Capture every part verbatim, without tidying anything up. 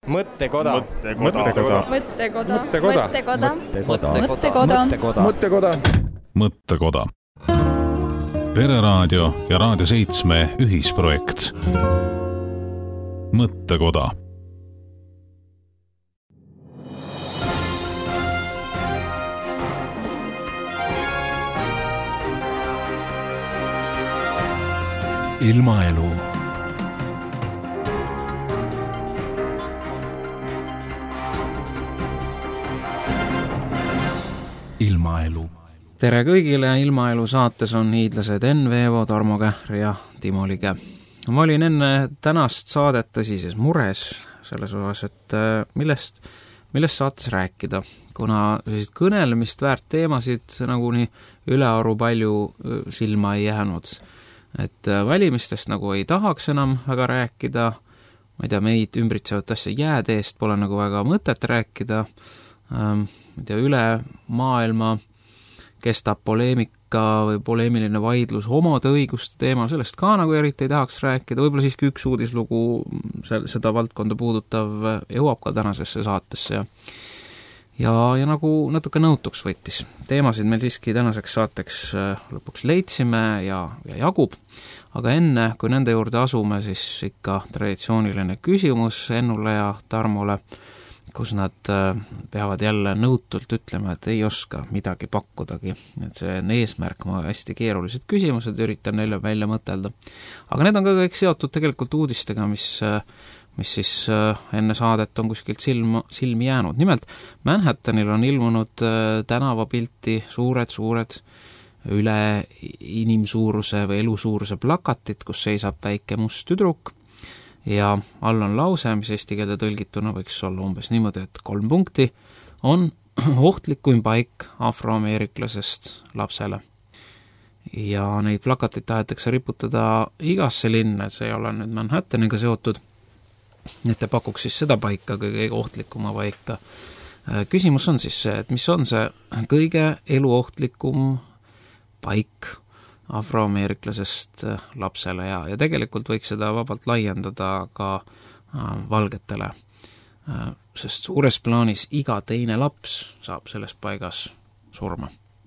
Mõttekoda. Mõttekoda. Mõttekoda. Mõttekoda. Mõttekoda. Mõttekoda. Mõttekoda. Pereraadio ja Raadio seitsme ühisprojekt. Mõttekoda. Ilmaelu. Ilmaelu. Tere kõigile, Ilmaelu saates on hiidlased Enn Veevo, Tarmo Kähr ja Timo Lige. Ma olin enne tänast saadet tõsises mures selles osas, et millest, millest saates rääkida, kuna sellised kõnelemist väärt teemasid nagu nii ülearu palju silma ei jäänud. Et valimistest nagu ei tahaks enam väga rääkida, ma ei tea, meid ümbritsevat asja jäädeest pole nagu väga mõtet rääkida, ma ei tea, üle maailma kestab poleemika või poleemiline vaidlus homode õiguste teemal, sellest ka nagu eriti ei tahaks rääkida, võib-olla siiski üks uudislugu seda valdkonda puudutav jõuab ka tänasesse saatesse ja ja, ja nagu natuke nõutuks võttis. Teemasid meil siiski tänaseks saateks lõpuks leidsime ja, ja jagub, aga enne, kui nende juurde asume, siis ikka traditsiooniline küsimus Ennule ja Tarmole, kus nad peavad jälle nõutult ütlema, et ei oska midagi pakkudagi. Et see on eesmärk, ma hästi keerulised küsimused üritan neile välja mõtelda. Aga need on ka kõik seotud tegelikult uudistega, mis, mis siis enne saadet on kuskilt silma, silmi jäänud. Nimelt, Manhattanil on ilmunud tänavapilti suured, suured üle inimsuuruse või elusuuruse plakatit, kus seisab väike must tüdruk. Ja all on lause, mis eesti keelde tõlgituna võiks olla umbes niimoodi, et kolm punkti on ohtlikuim paik afroameeriklasest lapsele. Ja neid plakateid tahetakse riputada igasse linna, et see ei ole nüüd Manhattaniga seotud, et te pakuks siis seda paika kõige ohtlikuma paika. Küsimus on siis see, et mis on see kõige eluohtlikum paik afroameeriklasest lapsele ja, ja tegelikult võiks seda vabalt laiendada ka äh, valgetele, äh, sest suures plaanis iga teine laps saab selles paigas surma.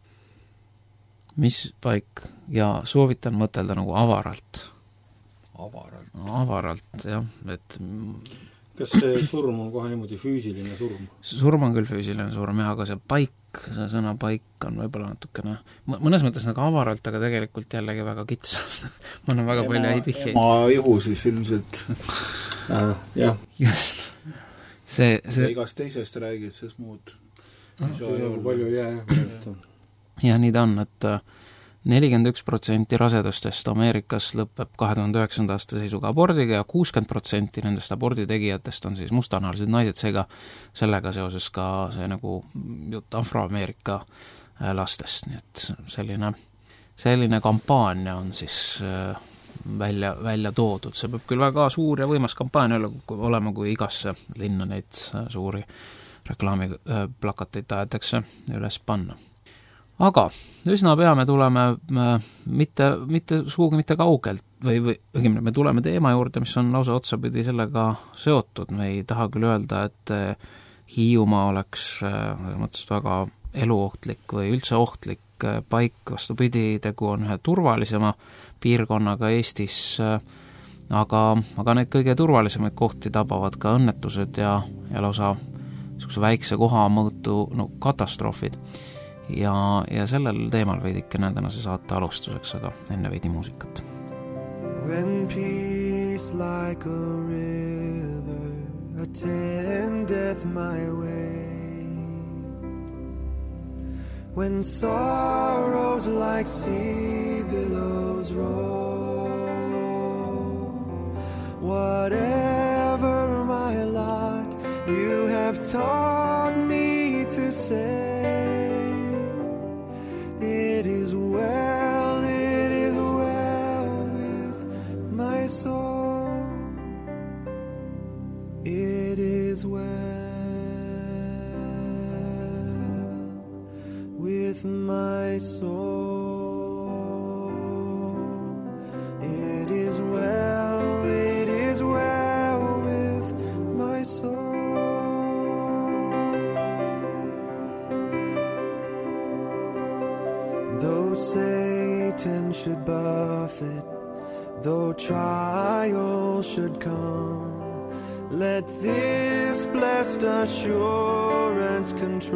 Mis paik? Ja soovitan mõtelda nagu avaralt. Avaralt? Avaralt, jah. Et kas see surm on kohe niimoodi füüsiline surm? Surm on küll füüsiline surm, jah, aga see paik, see sõna paik on võib-olla natukene mõnes mõttes nagu avaralt, aga tegelikult jällegi väga kitsa. Ma olen väga ema, palju ei tihje. Ema ihu siis ilmselt. Äh, jah. Just. See, see... igast teisest räägid, sest muud ah, see on palju jää. Ja nii ta on, et nelikümmend üks protsenti rasedustest Ameerikas lõpeb kahe tuhande üheksanda aasta seisuga abordiga ja kuuskümmend protsenti nendest aborditegijatest on siis mustanahalised naised, seega sellega seoses ka see nagu jutt Afroameerika lastest, nii et selline, selline kampaania on siis välja, välja toodud. See peab küll väga suur ja võimas kampaania olema, kui igasse linna neid suuri reklaamiplakateid tahetakse üles panna. Aga üsna pea me tuleme mitte, mitte suugi mitte kaugelt või, või me tuleme teema juurde, mis on lausa otsapidi sellega seotud. Me ei taha küll öelda, et Hiiumaa oleks mõttes väga eluohtlik või üldse ohtlik paik, vastupidi, tegu on ühe turvalisema piirkonnaga Eestis, aga, aga need kõige turvalisemaid kohti tabavad ka õnnetused ja, ja lausa väikse koha mõõtu no, katastroofid. Ja, ja sellel teemal veidikene tänase saate alustuseks, aga enne veidi muusikat. When peace like a river attendeth my way, when sorrows like sea billows roll, whatever my lot you have taught me to say, it is well, it is well with my soul. It is well with my soul. It is well, it is well with my soul. Though Satan should buffet, though trial should come, let this blessed assurance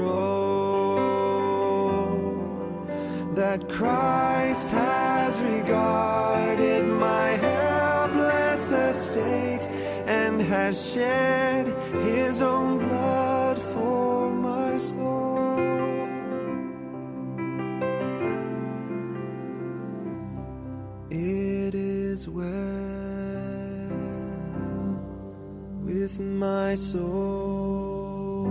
control, that Christ has regarded my helpless estate and has shed his own blood for my soul. It is well with my soul.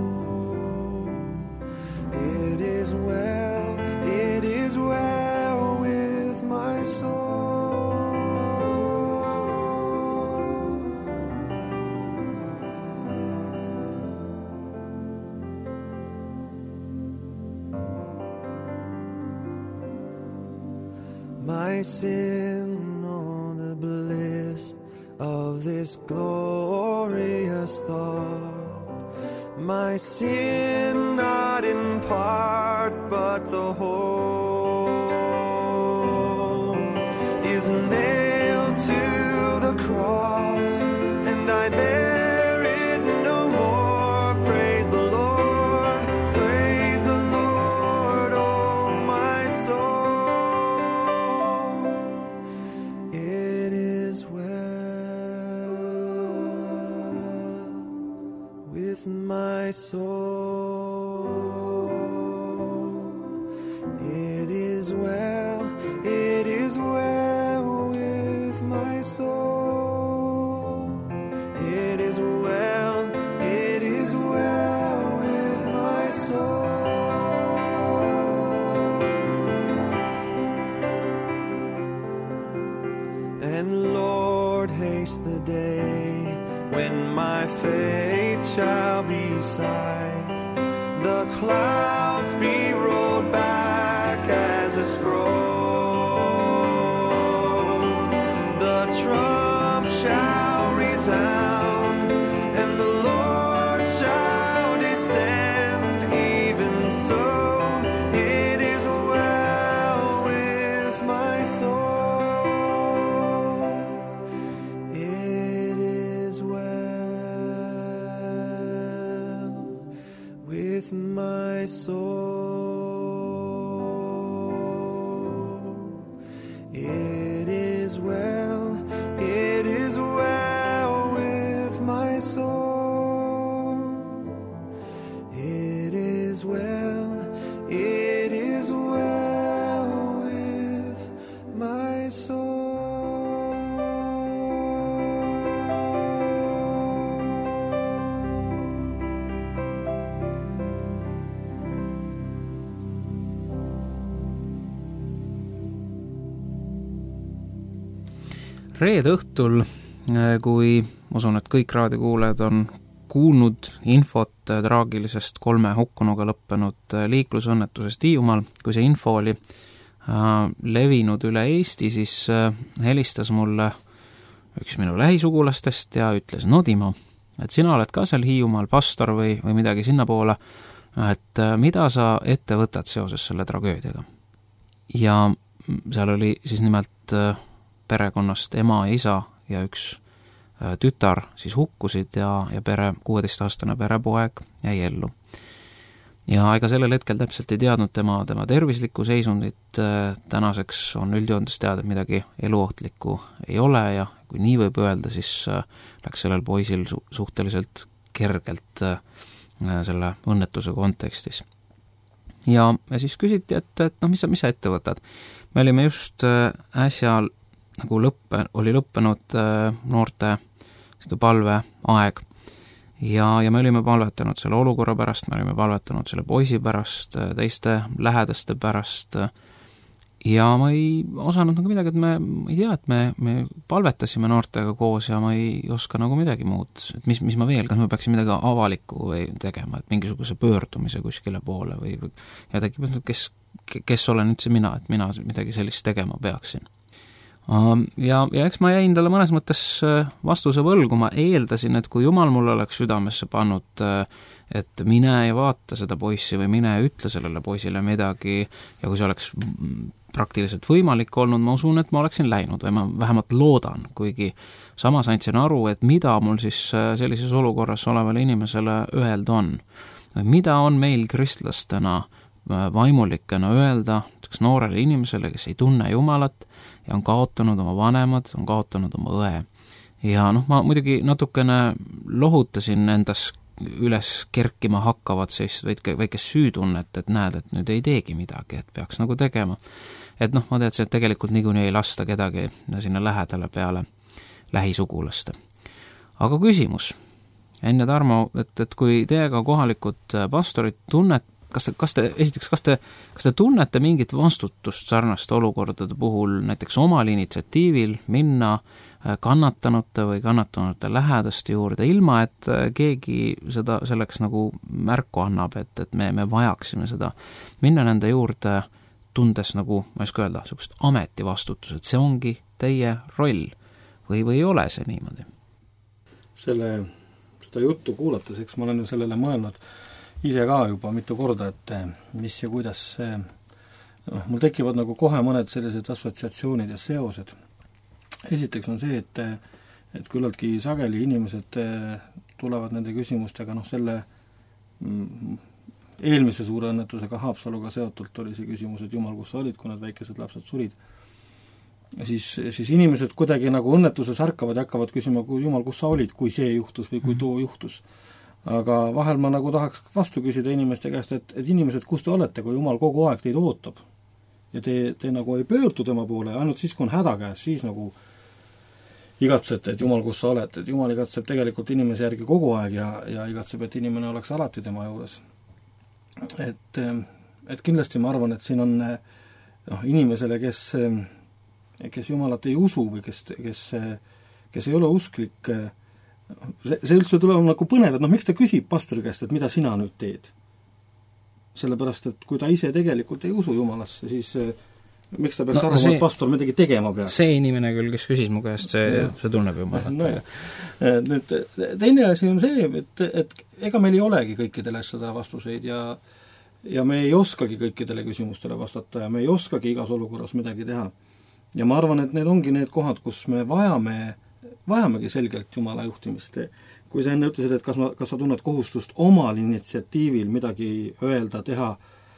It is well, it is well with my soul. My sin, oh, the bliss of this glorious thought. My sin, not in part, but the whole, is nailed to the cross, and I bear it no more. Praise the Lord, praise the Lord, oh my soul. It is well with my soul. It is well, it is well with my soul. It is well, it is well with my soul. And Lord, haste the day when my faith shall be sight, the clouds be rolled back as a scroll, the trump shall resound, and the Lord shall descend. Even so, it is well with my soul. It is well with my soul. It is well, it is well with my soul. It is well, it is well with my soul. Reede õhtul, kui usun, et kõik raadiokuulajad on kuulnud infot traagilisest kolme hukkunuga lõppenud liiklusõnnetusest Hiiumaal, kui see info oli levinud üle Eesti, siis helistas mulle üks minu lähisugulastest ja ütles, no Timo, et sina oled ka seal Hiiumaal pastor või, või midagi sinna poole, et mida sa ette võtad seoses selle tragöödiaga. Ja seal oli siis nimelt perekonnast ema ja isa ja üks tütar siis hukkusid ja, ja pere, kuueteistaastane perepoeg jäi ellu. Ja ega sellel hetkel täpselt ei teadnud tema, tema tervislikku seisundit, tänaseks on üldjoontes teada, et midagi eluohtlikku ei ole ja kui nii võib öelda, siis läks sellel poisil su- suhteliselt kergelt selle õnnetuse kontekstis. Ja, ja siis küsiti, et, et noh, mis sa, mis sa ette võtad? Me olime just äsja nagu lõppe, oli lõppenud noorte palve aeg ja, ja me olime palvetanud selle olukorra pärast, me olime palvetanud selle poisi pärast, teiste lähedaste pärast ja ma ei osanud nagu midagi, et me ei tea, et me, me palvetasime noortega koos ja ma ei oska nagu midagi muud, et mis, mis ma veel, kas me peaksime midagi avalikku või tegema, et mingisuguse pöördumise kuskile poole või, või ja tegi, kes, kes olen üldse mina, et mina midagi sellist tegema peaksin. Ja, ja eks ma jäin talle mõnes mõttes vastuse võlgu, ma eeldasin, et kui Jumal mulle oleks südamesse pannud, et mine ja vaata seda poissi või mine ja ütle sellele poisile midagi ja kui see oleks praktiliselt võimalik olnud, ma usun, et ma oleksin läinud või ma vähemalt loodan, kuigi samas andsin aru, et mida mul siis sellises olukorras olevale inimesele öelda on. Mida on meil kristlastena vaimulikena öelda noorele inimesele, kes ei tunne Jumalat ja on kaotanud oma vanemad, on kaotanud oma õe. Ja noh, ma muidugi natukene lohutasin endas üles kerkima hakkavad sellist väike, väikest süütunnet, et näed, et nüüd ei teegi midagi, et peaks nagu tegema. Et noh, ma teadsin, et tegelikult niikuinii ei lasta kedagi sinna lähedale peale lähisugulaste. Aga küsimus, enne Tarmo, et, et kui teiega kohalikud pastorid tunnet, kas te, kas te, esiteks, kas te, kas te tunnete mingit vastutust sarnaste olukordade puhul näiteks omal initsiatiivil minna kannatanute või kannatanute lähedaste juurde, ilma et keegi seda selleks nagu märku annab, et, et me, me vajaksime seda, minna nende juurde tundes nagu, ma ei oska öelda, sellist ametivastutus, et see ongi teie roll või, või ei ole see niimoodi? Selle, seda juttu kuulates, eks ma olen ju sellele mõelnud ise ka juba mitu korda, et mis ja kuidas see, noh, mul tekivad nagu kohe mõned sellised assotsiatsioonid ja seosed. Esiteks on see, et, et küllaltki sageli inimesed tulevad nende küsimustega, noh selle eelmise suure õnnetusega Haapsaluga seotult oli see küsimus, et Jumal, kus sa olid, kui need väikesed lapsed surid. Siis, siis inimesed kuidagi nagu õnnetuses ärkavad ja hakkavad küsima, kui Jumal, kus sa olid, kui see juhtus või kui too juhtus. Aga vahel ma nagu tahaks vastu küsida inimeste käest, et, et inimesed, kus te olete, kui Jumal kogu aeg teid ootab ja te, te nagu ei pöördu tema poole, ainult siis, kui on häda käes, siis nagu igatsete, et Jumal, kus sa oled, et Jumal igatseb tegelikult inimese järgi kogu aeg ja, ja igatseb, et inimene oleks alati tema juures. Et, et kindlasti ma arvan, et siin on noh, inimesele, kes, kes Jumalat ei usu või kes, kes, kes ei ole usklik, see, see üldse tuleb nagu põnev, et noh, miks ta küsib pastori käest, et mida sina nüüd teed? Sellepärast, et kui ta ise tegelikult ei usu Jumalasse, siis miks ta peaks no, arvama, see, et pastor midagi tegema peaks? See inimene küll, kes küsis mu käest, see, see tunneb Jumalat. No, nüüd, teine asi on see, et, et ega meil ei olegi kõikidele asjadele vastuseid ja, ja me ei oskagi kõikidele küsimustele vastata ja me ei oskagi igas olukorras midagi teha. Ja ma arvan, et need ongi need kohad, kus me vajame vajamegi selgelt Jumala juhtimist. Kui sa enne ütlesid, et kas, ma, kas sa tunned kohustust omal initsiatiivil midagi öelda, teha,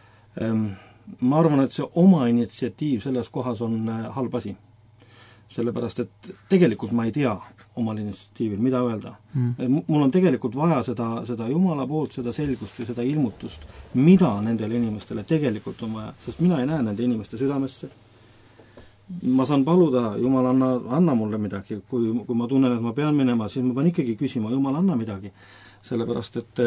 ma arvan, et see oma initsiatiiv selles kohas on halb asi. Sellepärast, et tegelikult ma ei tea omal initsiatiivil, mida öelda. Mm. Mul on tegelikult vaja seda, seda Jumala poolt, seda selgust või seda ilmutust, mida nendele inimestele tegelikult on vaja, sest mina ei näe nende inimeste südamesse. Ma saan paluda, Jumal, anna, anna mulle midagi, kui, kui ma tunnen, et ma pean minema, siis ma pean ikkagi küsima, Jumal, anna midagi. Sellepärast, et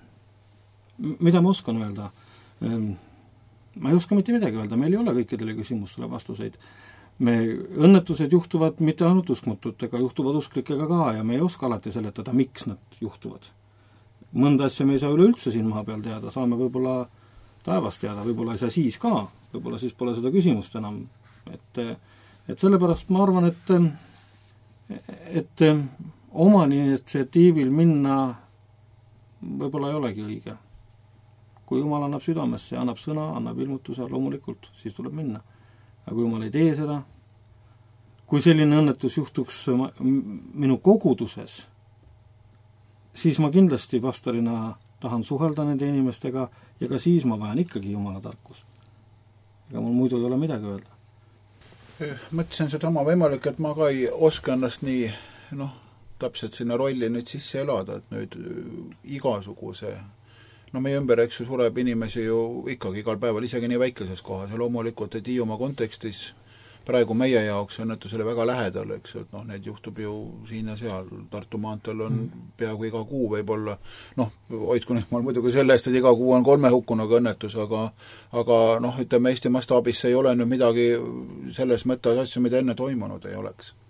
mida ma oskan öelda? Ma ei oska mitte midagi öelda, meil ei ole kõikidele küsimustele vastuseid. Me õnnetused juhtuvad mitte ainult uskmatutega, juhtuvad usklikega ka ja me ei oska alati seletada, miks nad juhtuvad. Mõnda asja me ei saa üleüldse siin maa peal teada, saame võib-olla taevast teada, võib-olla ei saa siis ka, võib-olla siis pole seda küsimust enam. Et, et sellepärast ma arvan, et, et oma initsiatiivil minna võib-olla ei olegi õige. Kui Jumal annab südamesse ja annab sõna, annab ilmutuse, loomulikult, siis tuleb minna. Aga kui Jumal ei tee seda, kui selline õnnetus juhtuks minu koguduses, siis ma kindlasti pastorina tahan suhelda nende inimestega ja ka siis ma vajan ikkagi Jumala tarkust. Ega mul muidu ei ole midagi öelda. Mõtlesin seda oma võimalik, et ma ka ei oska ennast nii noh, täpselt sinna rolli nüüd sisse elada, et nüüd igasuguse no meie ümber, eks ju, sureb inimesi ju ikkagi igal päeval, isegi nii väikeses kohas ja loomulikult, et Hiiumaa kontekstis praegu meie jaoks õnnetusele väga lähedal, eks ju, et noh, need juhtub ju siin ja seal, Tartu maanteel on peaaegu iga kuu võib-olla, noh, hoidku nüüd mal muidugi selle eest, et iga kuu on kolme hukkunuga õnnetus, aga aga noh, ütleme Eesti mastaabis ei ole nüüd midagi selles mõttes asju, mida enne toimunud ei oleks.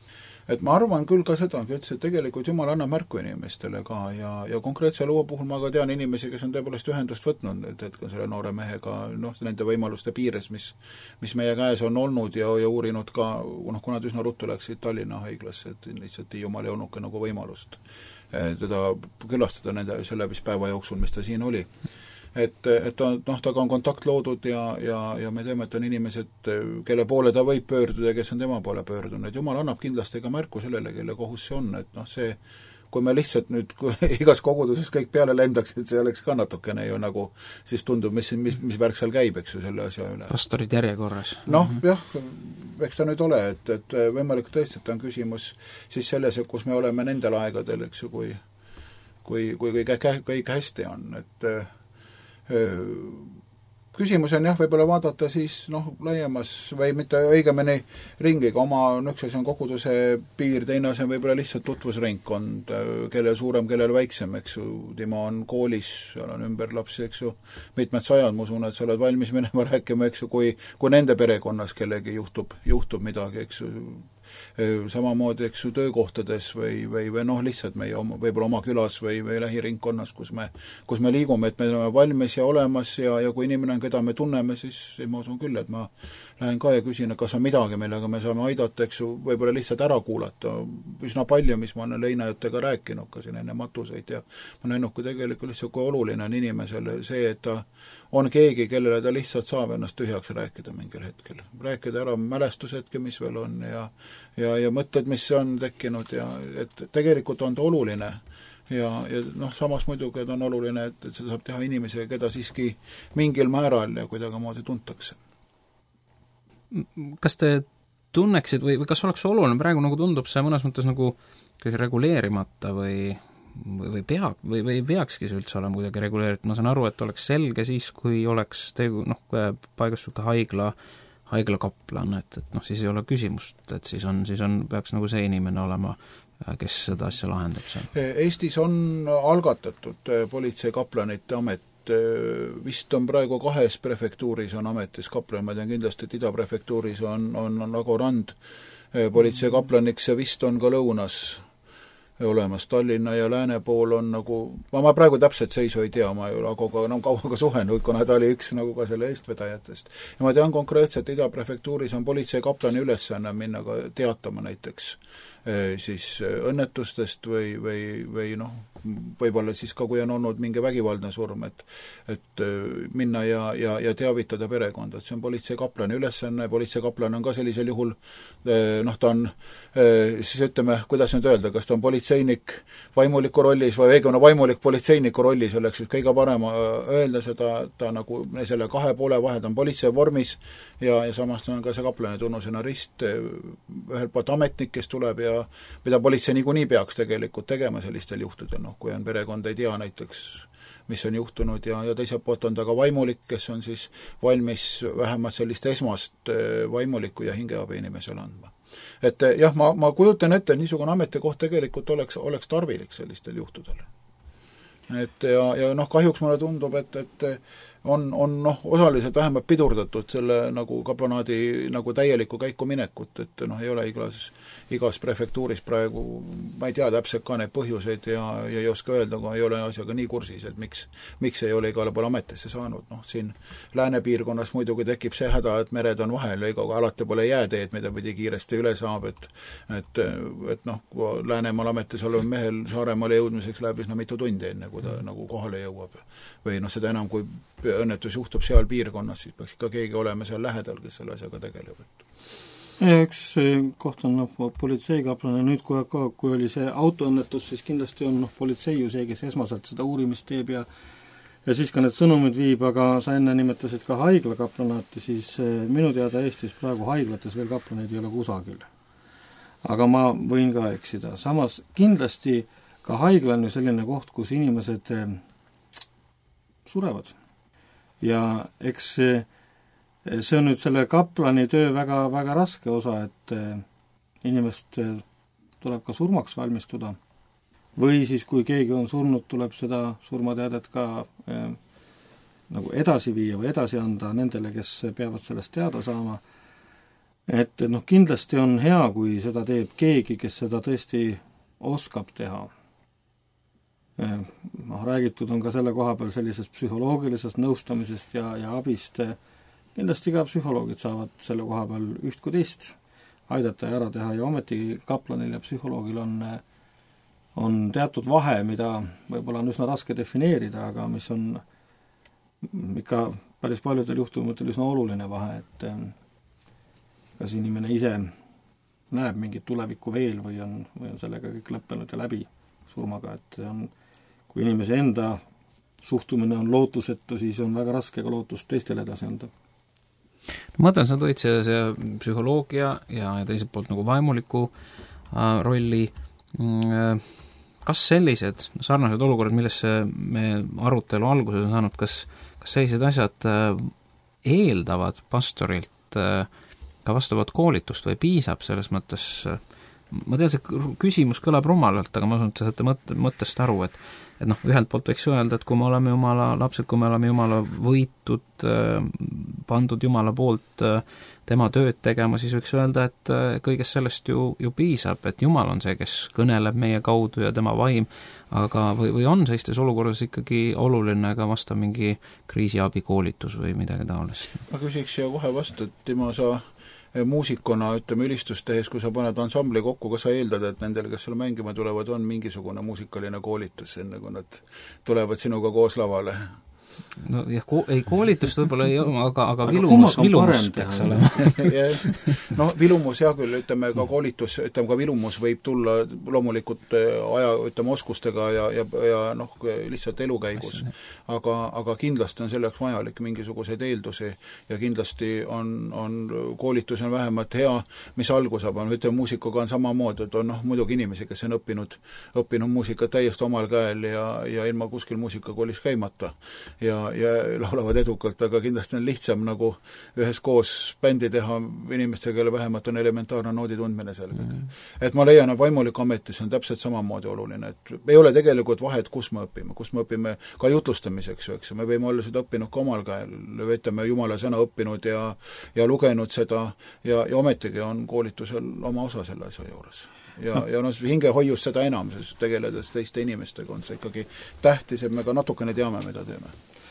et ma arvan küll ka seda, et tegelikult Jumal annab märku inimestele ka ja, ja konkreetse loo puhul ma ka tean inimesi, kes on tõepoolest ühendust võtnud, et, et ka selle noore mehega, noh, nende võimaluste piires, mis, mis meie käes on olnud ja, ja uurinud ka, noh, kuna nad üsna ruttu läksid Tallinna haiglasse, et lihtsalt Jumal ei olnudki nagu võimalust teda külastada nende selle vist päeva jooksul, mis ta siin oli. Et, et ta, noh, taga on kontakt loodud ja, ja, ja me teeme, et on inimesed, kelle poole ta võib pöörduda ja kes on tema poole pöördunud. Et Jumal annab kindlasti ka märku sellele, kelle kohus see on, et noh, see, kui me lihtsalt nüüd kui igas koguduses kõik peale lendaks, et see oleks ka natukene ju nagu, siis tundub, mis, mis, mis värk seal käib, eks ju, selle asja üle. Pastorid järjekorras. Noh, jah, eks ta nüüd ole, et, et võimalik tõesti, et on küsimus siis selles, et kus me oleme nendel aegadel, eks ju, kui, kui, kui kõik, kõik hästi on, et küsimus on jah, võib-olla vaadata siis noh, laiemas või mitte õigemini ringiga, oma üks asi on koguduse piir, teine asi on võib-olla lihtsalt tutvusringkond, kellel suurem, kellel väiksem, eks ju, Timo on koolis, seal on ümber lapsi, eks ju, mitmed sajad, ma usun, et sa oled valmis minema rääkima, eks ju, kui, kui nende perekonnas kellegi juhtub, juhtub midagi, eks ju, samamoodi, eks ju, töökohtades või, või, või noh, lihtsalt meie oma, võib-olla oma külas või, või lähiringkonnas, kus me, kus me liigume, et me oleme valmis ja olemas ja, ja kui inimene on, keda me tunneme, siis, siis ma usun küll, et ma lähen ka ja küsin, kas on midagi, millega me saame aidata, eks ju, võib-olla lihtsalt ära kuulata üsna palju, mis ma olen leinajatega rääkinud ka siin enne matuseid ja ma näinud, kui tegelikult lihtsalt kui oluline on inimesele see, et ta on keegi, kellele ta lihtsalt saab ennast tühjaks rääkida mingil hetkel. Rääkida ära mälestushetke, mis veel on ja ja, ja mõtted, mis on tekkinud ja et tegelikult on ta oluline ja, ja noh, samas muidugi on oluline, et, et seda saab teha inimesega, keda siiski mingil määral ja kuidagi moodi tuntakse. Kas te tunneksid või, või kas oleks oluline, praegu nagu tundub see mõnes mõttes nagu reguleerimata või või, või, pea, või, või peakski see üldse olema kuidagi reguleeritud, ma saan aru, et oleks selge siis, kui oleks tegu, noh, paigas suke haigla, haiglakaplan, et, et noh, siis ei ole küsimust, et siis on, siis on, peaks nagu see inimene olema, kes seda asja lahendab seal. Eestis on algatatud politseikaplanite amet, vist on praegu kahes prefektuuris on ametis kaplan, ma tean kindlasti, et idaprefektuuris on, on, on Ago Rand politseikaplaniks ja vist on ka lõunas olemas. Tallinna ja lääne pool on nagu, ma, ma praegu täpselt seisu ei tea, ma ei ole Agoga enam kauaga suhenud, kuna ta oli üks nagu ka selle eestvedajatest. Ja ma tean konkreetselt, idaprefektuuris on politseikaplani ülesanne minna ka teatama näiteks siis õnnetustest või, või, või noh, võib-olla siis ka, kui on olnud mingi vägivaldne surm, et, et minna ja, ja, ja teavitada perekonda, et see on politseikaplani ülesanne, politseikaplan on ka sellisel juhul, noh, ta on, siis ütleme, kuidas nüüd öelda, kas ta on politseinik vaimuliku rollis või õigemini vaimulik politseiniku rollis, oleks kõige parem öelda seda, ta nagu selle kahe poole vahe, ta on politsei vormis ja, ja samas ta on ka see kaplani tunnusena rist, ühelt poolt ametnik, kes tuleb ja mida politsei niikuinii peaks tegelikult tegema sellistel juhtudel, noh, kui on perekond ei tea näiteks, mis on juhtunud ja, ja teiselt poolt on ta ka vaimulik, kes on siis valmis vähemalt sellist esmast vaimulikku ja hingeabi inimesele andma. Et jah, ma, ma kujutan ette, niisugune ametikoht tegelikult oleks, oleks tarvilik sellistel juhtudel. Et ja, ja noh, kahjuks mulle tundub, et, et on, on noh, osaliselt vähemalt pidurdatud selle nagu kaplanaadi nagu täielikku käiku minekut, et noh, ei ole igas, igas prefektuuris praegu, ma ei tea täpselt ka neid põhjuseid ja, ja ei oska öelda, kui ei ole asjaga nii kursis, et miks, miks ei ole igale poole ametisse saanud. Noh, siin lääne piirkonnas muidugi tekib see häda, et mered on vahel, ega alati pole jääteed, mida pidi kiiresti üle saab, et et, et noh, kui Läänemaal ametis olev mehel Saaremaale jõudmiseks läheb üsna mitu tundi enne, kui ta nagu kohale jõuab. Või noh, seda enam, kui õnnetus juhtub seal piirkonnas, siis peaks ikka keegi olema seal lähedal, kes selle asjaga tegeleb. Ja üks koht on noh, politseikaplane, nüüd kui, kui oli see autoõnnetus, siis kindlasti on noh, politsei ju see, kes esmaselt seda uurimist teeb ja ja siis ka need sõnumid viib, aga sa enne nimetasid ka haiglakaplanaati, siis minu teada Eestis praegu haiglates veel kaplaneid ei ole kusagil. Aga ma võin ka eksida. Samas kindlasti ka haigla on ju selline koht, kus inimesed surevad. Ja eks see, see on nüüd selle kaplani töö väga, väga raske osa, et inimest tuleb ka surmaks valmistuda. Või siis, kui keegi on surnud, tuleb seda surmateadet ka eh, nagu edasi viia või edasi anda nendele, kes peavad sellest teada saama. et noh, kindlasti on hea, kui seda teeb keegi, kes seda tõesti oskab teha. Noh, räägitud on ka selle koha peal sellisest psühholoogilisest nõustamisest ja, ja abist. Kindlasti ka psühholoogid saavad selle koha peal üht kui teist aidata ja ära teha ja ometi kaplanil ja psühholoogil on, on teatud vahe, mida võib-olla on üsna raske defineerida, aga mis on ikka päris paljudel juhtumitel üsna oluline vahe, et kas inimene ise näeb mingit tulevikku veel või on, või on sellega kõik lõppenud ja läbi surmaga, et see on, kui inimese enda suhtumine on lootusetu, siis on väga raske ka lootust teistele edasi anda. Ma mõtlen, sa tõid see, see psühholoogia ja teiselt poolt nagu vaimuliku äh, rolli. Kas sellised sarnased olukorrad, millesse me arutelu alguses on saanud, kas, kas sellised asjad äh, eeldavad pastorilt äh, ka vastavat koolitust või piisab selles mõttes, ma tean, see küsimus kõlab rumalalt, aga ma usun, et te saate mõt- mõttest aru, et et noh, ühelt poolt võiks öelda, et kui me oleme Jumala lapsed, kui me oleme Jumala võitud, pandud Jumala poolt tema tööd tegema, siis võiks öelda, et kõigest sellest ju, ju piisab, et Jumal on see, kes kõneleb meie kaudu ja tema vaim, aga või, või on sellistes olukorras ikkagi oluline ka vastav mingi kriisiabikoolitus või midagi taolist? Ma küsiks siia kohe vastu, et Timo, sa muusikuna, ütleme, ülistust tehes, kui sa paned ansambli kokku, kas sa eeldad, et nendel, kes seal mängima tulevad, on mingisugune muusikaline koolitus, enne kui nad tulevad sinuga koos lavale? No jah, ko- ei koolitust võib-olla ei ole, aga, aga, aga vilumus, vilumus peaks olema. noh, vilumus, hea küll, ütleme ka koolitus, ütleme ka vilumus võib tulla loomulikult aja, ütleme, oskustega ja, ja, ja noh, lihtsalt elukäigus. Aga, aga kindlasti on selleks vajalik mingisuguseid eeldusi ja kindlasti on, on koolitus on vähemalt hea, mis algus saab, on, ütleme, muusikuga on samamoodi, et on noh, muidugi inimesi, kes on õppinud, õppinud muusikat täiesti omal käel ja, ja ilma kuskil muusikakoolis käimata. ja, ja laulavad edukalt, aga kindlasti on lihtsam nagu ühes koos bändi teha inimestega, kelle vähemalt on elementaarne noodi tundmine selgelt. Mm. Et ma leian, et vaimuliku ametis on täpselt samamoodi oluline, et ei ole tegelikult vahet, kus me õpime, kus me õpime ka jutlustamiseks, eks, me võime olla seda õppinud ka omal käel, ütleme Jumala sõna õppinud ja, ja lugenud seda ja, ja ometigi on koolitusel oma osa selle asja juures. Ja, ja no hingehoius seda enam, sest tegeledes teiste inimestega on see ikkagi tähtis, et me ka natukene teame, mida teeme.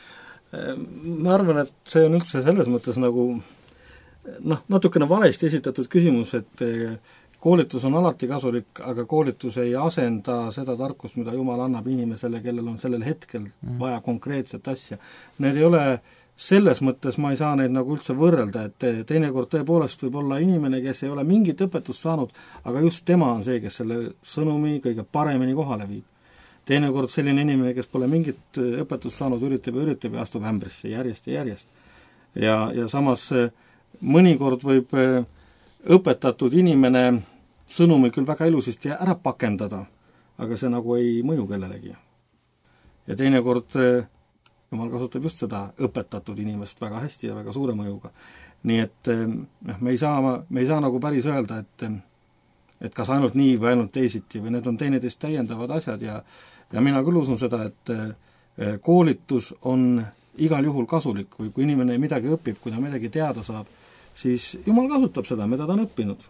Ma arvan, et see on üldse selles mõttes nagu noh, natukene valesti esitatud küsimus, et koolitus on alati kasulik, aga koolitus ei asenda seda tarkust, mida Jumal annab inimesele, kellel on sellel hetkel vaja konkreetset asja. Need ei ole selles mõttes, ma ei saa neid nagu üldse võrrelda, et teinekord tõepoolest võib olla inimene, kes ei ole mingit õpetust saanud, aga just tema on see, kes selle sõnumi kõige paremini kohale viib. Teinekord selline inimene, kes pole mingit õpetust saanud, üritab ja üritab ja astub ämbrisse järjest ja järjest. Ja, ja samas mõnikord võib õpetatud inimene sõnumi küll väga ilusasti ära pakendada, aga see nagu ei mõju kellelegi. Ja teinekord Jumal kasutab just seda õpetatud inimest väga hästi ja väga suure mõjuga. Nii et me ei saa, me ei saa nagu päris öelda, et, et kas ainult nii või ainult teisiti või need on teineteist täiendavad asjad ja, ja mina küll usun seda, et koolitus on igal juhul kasulik või kui inimene midagi õpib, kui ta midagi teada saab, siis Jumal kasutab seda, mida ta on õppinud.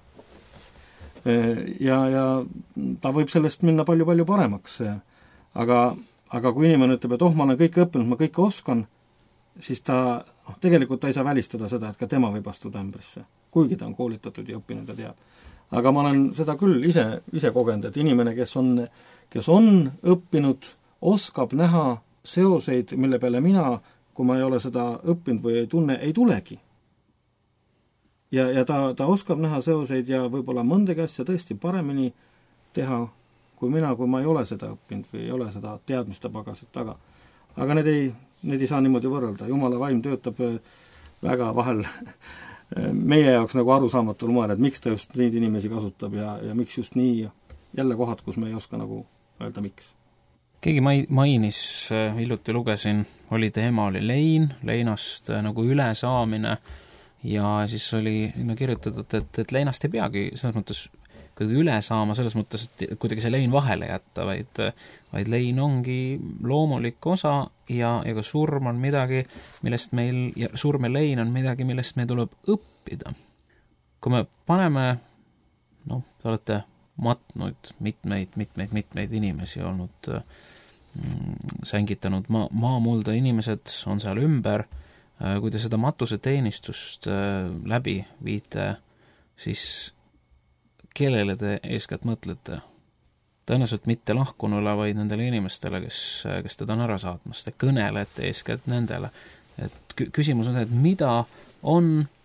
Ja, ja ta võib sellest minna palju-palju paremaks, aga Aga kui inimene ütleb, et oh, ma olen kõike õppinud, ma kõike oskan, siis ta, noh, tegelikult ta ei saa välistada seda, et ka tema võib astuda ämbrisse, kuigi ta on koolitatud ja õppinud ja teab. Aga ma olen seda küll ise, ise kogenud, et inimene, kes on, kes on õppinud, oskab näha seoseid, mille peale mina, kui ma ei ole seda õppinud või ei tunne, ei tulegi. Ja, ja ta, ta oskab näha seoseid ja võib-olla mõndagi asja tõesti paremini teha, kui mina, kui ma ei ole seda õppinud või ei ole seda teadmiste pagasit taga. Aga need ei, need ei saa niimoodi võrrelda. Jumala vaim töötab väga vahel meie jaoks nagu arusaamatul moel, et miks ta just neid inimesi kasutab ja, ja miks just nii jälle kohad, kus me ei oska nagu öelda miks. Keegi mainis, hiljuti lugesin, oli teema, oli lein, leinast nagu ülesaamine ja siis oli no, kirjutatud, et, et leinast ei peagi selles mõttes üle saama selles mõttes, et kuidagi see lein vahele jätta, vaid, vaid lein ongi loomulik osa ja, ja ka surm on midagi, millest meil, ja surm ja lein on midagi, millest meil tuleb õppida. kui me paneme, noh, te olete matnud mitmeid, mitmeid, mitmeid inimesi olnud, mm, sängitanud ma, maamulda, inimesed on seal ümber, kui te seda matuse teenistust läbi viite, siis kellele te eeskätt mõtlete? Tõenäoliselt mitte lahkunule, vaid nendele inimestele, kes, kes teda on ära saatmas. Te kõnelete eeskätt nendele. Et küsimus on see, et mida on,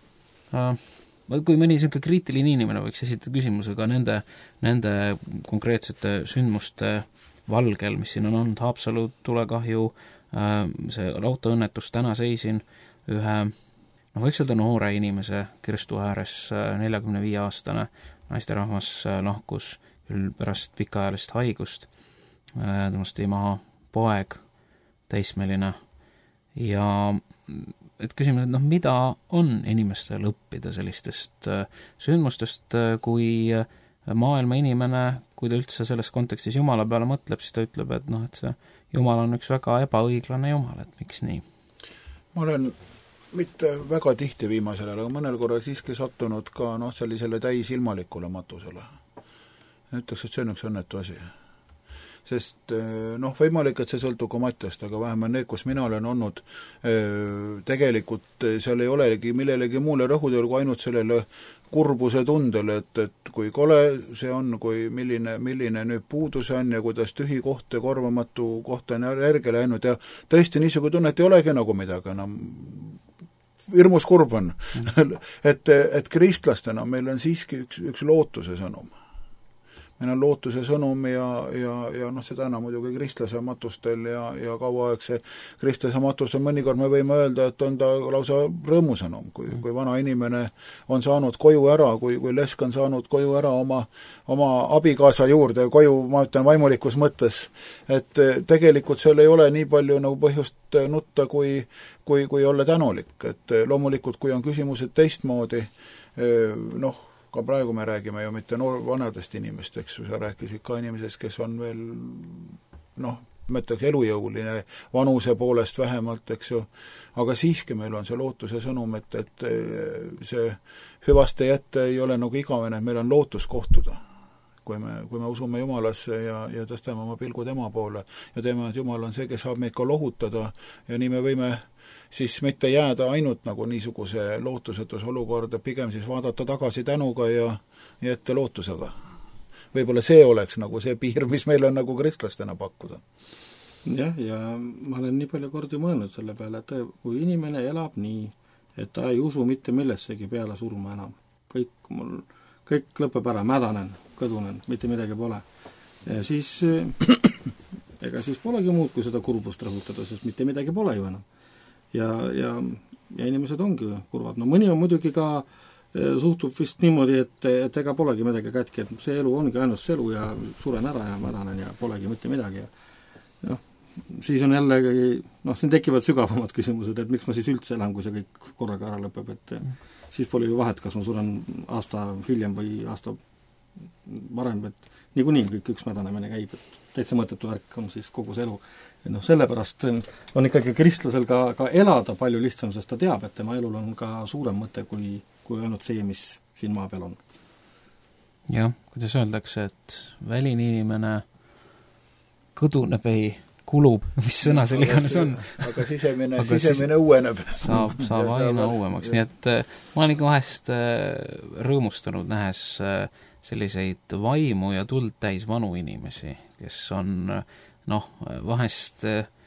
kui mõni selline kriitiline inimene võiks esitada küsimuse ka nende, nende konkreetsete sündmuste valgel, mis siin on olnud, Haapsalu tulekahju, see autoõnnetus, täna seisin ühe, no võiks öelda noore inimese Kirstu ääres, neljakümne viie aastane naisterahvas lahkus küll pärast pikaajalist haigust, temast tõi maha poeg, teismeline, ja et küsimus, et noh, mida on inimestel õppida sellistest sündmustest, kui maailma inimene, kui ta üldse selles kontekstis Jumala peale mõtleb, siis ta ütleb, et noh, et see Jumal on üks väga ebaõiglane Jumal, et miks nii? Ma olen mitte väga tihti viimasel ajal, aga mõnel korral siiski sattunud ka noh, sellisele täisilmalikule matusele. Ütleks, et see on üks õnnetu asi. Sest noh, võimalik, et see sõltub ka matjast, aga vähemalt need, kus mina olen olnud, tegelikult seal ei olegi millelegi muule rõhudel kui ainult sellele kurbuse tundele, et, et kui kole see on, kui milline, milline nüüd puudus on ja kuidas tühi koht ja korvamatu koht on järge läinud ja tõesti niisugune tunne, et ei olegi nagu midagi enam hirmus kurb on. Mm. et, et kristlastena meil on siiski üks, üks lootuse sõnum. Meil on lootuse sõnum ja, ja, ja noh, seda enam muidugi kristlase matustel ja, ja kauaaegse kristlase matustel mõnikord me võime öelda, et on ta lausa rõõmusõnum, kui, kui vana inimene on saanud koju ära, kui, kui lesk on saanud koju ära oma, oma abikaasa juurde, koju, ma ütlen, vaimulikus mõttes, et tegelikult seal ei ole nii palju nagu põhjust nutta, kui, kui, kui olla tänulik, et loomulikult, kui on küsimused teistmoodi, noh, ka praegu me räägime ju mitte noor, vanadest inimest, eks ju, sa rääkisid ka inimesest, kes on veel noh, ma ütleks elujõuline vanuse poolest vähemalt, eks ju, aga siiski meil on see lootuse sõnum, et, et see hüvaste jätte ei ole nagu igavene, et meil on lootus kohtuda. Kui me, kui me usume Jumalasse ja, ja tõstame oma pilgu tema poole ja teeme, et Jumal on see, kes saab meid ka lohutada ja nii me võime siis mitte jääda ainult nagu niisuguse lootusetus olukorda, pigem siis vaadata tagasi tänuga ja, ja ette lootusega. Võib-olla see oleks nagu see piir, mis meil on nagu kristlastena pakkuda. Jah, ja ma olen nii palju kordi mõelnud selle peale, et kui inimene elab nii, et ta ei usu mitte millessegi peale surma enam, kõik mul, kõik lõpeb ära, mädanen, kõdunen, mitte midagi pole, ja siis ega siis polegi muud kui seda kurbust rõhutada, sest mitte midagi pole ju enam. Ja, ja, ja inimesed ongi kurvad. No mõni on muidugi ka suhtub vist niimoodi, et, et ega polegi midagi kätki, et see elu ongi ainult see elu ja suren ära ja mädanen ja polegi mitte midagi. Ja noh, siis on jällegi, noh, siin tekivad sügavamad küsimused, et miks ma siis üldse elan, kui see kõik korraga ära lõpeb, et siis pole ju vahet, kas ma suren aasta hiljem või aasta varem, et niikuinii kõik üks mädanemine käib, et täitsa mõttetu värk on siis kogu see elu. Ja noh, sellepärast on ikkagi kristlasel ka, ka elada palju lihtsam, sest ta teab, et tema elul on ka suurem mõte kui, kui ainult see, mis siin maa peal on. Jah, kuidas öeldakse, et väline inimene kõduneb ei kulub, mis sõna see iganes on. Aga sisemine, aga sisemine uueneb. Saab, saab aina uuemaks, nii et ma olen ikka vahest rõõmustanud nähes selliseid vaimu ja tuld täis vanu inimesi, kes on noh, vahest,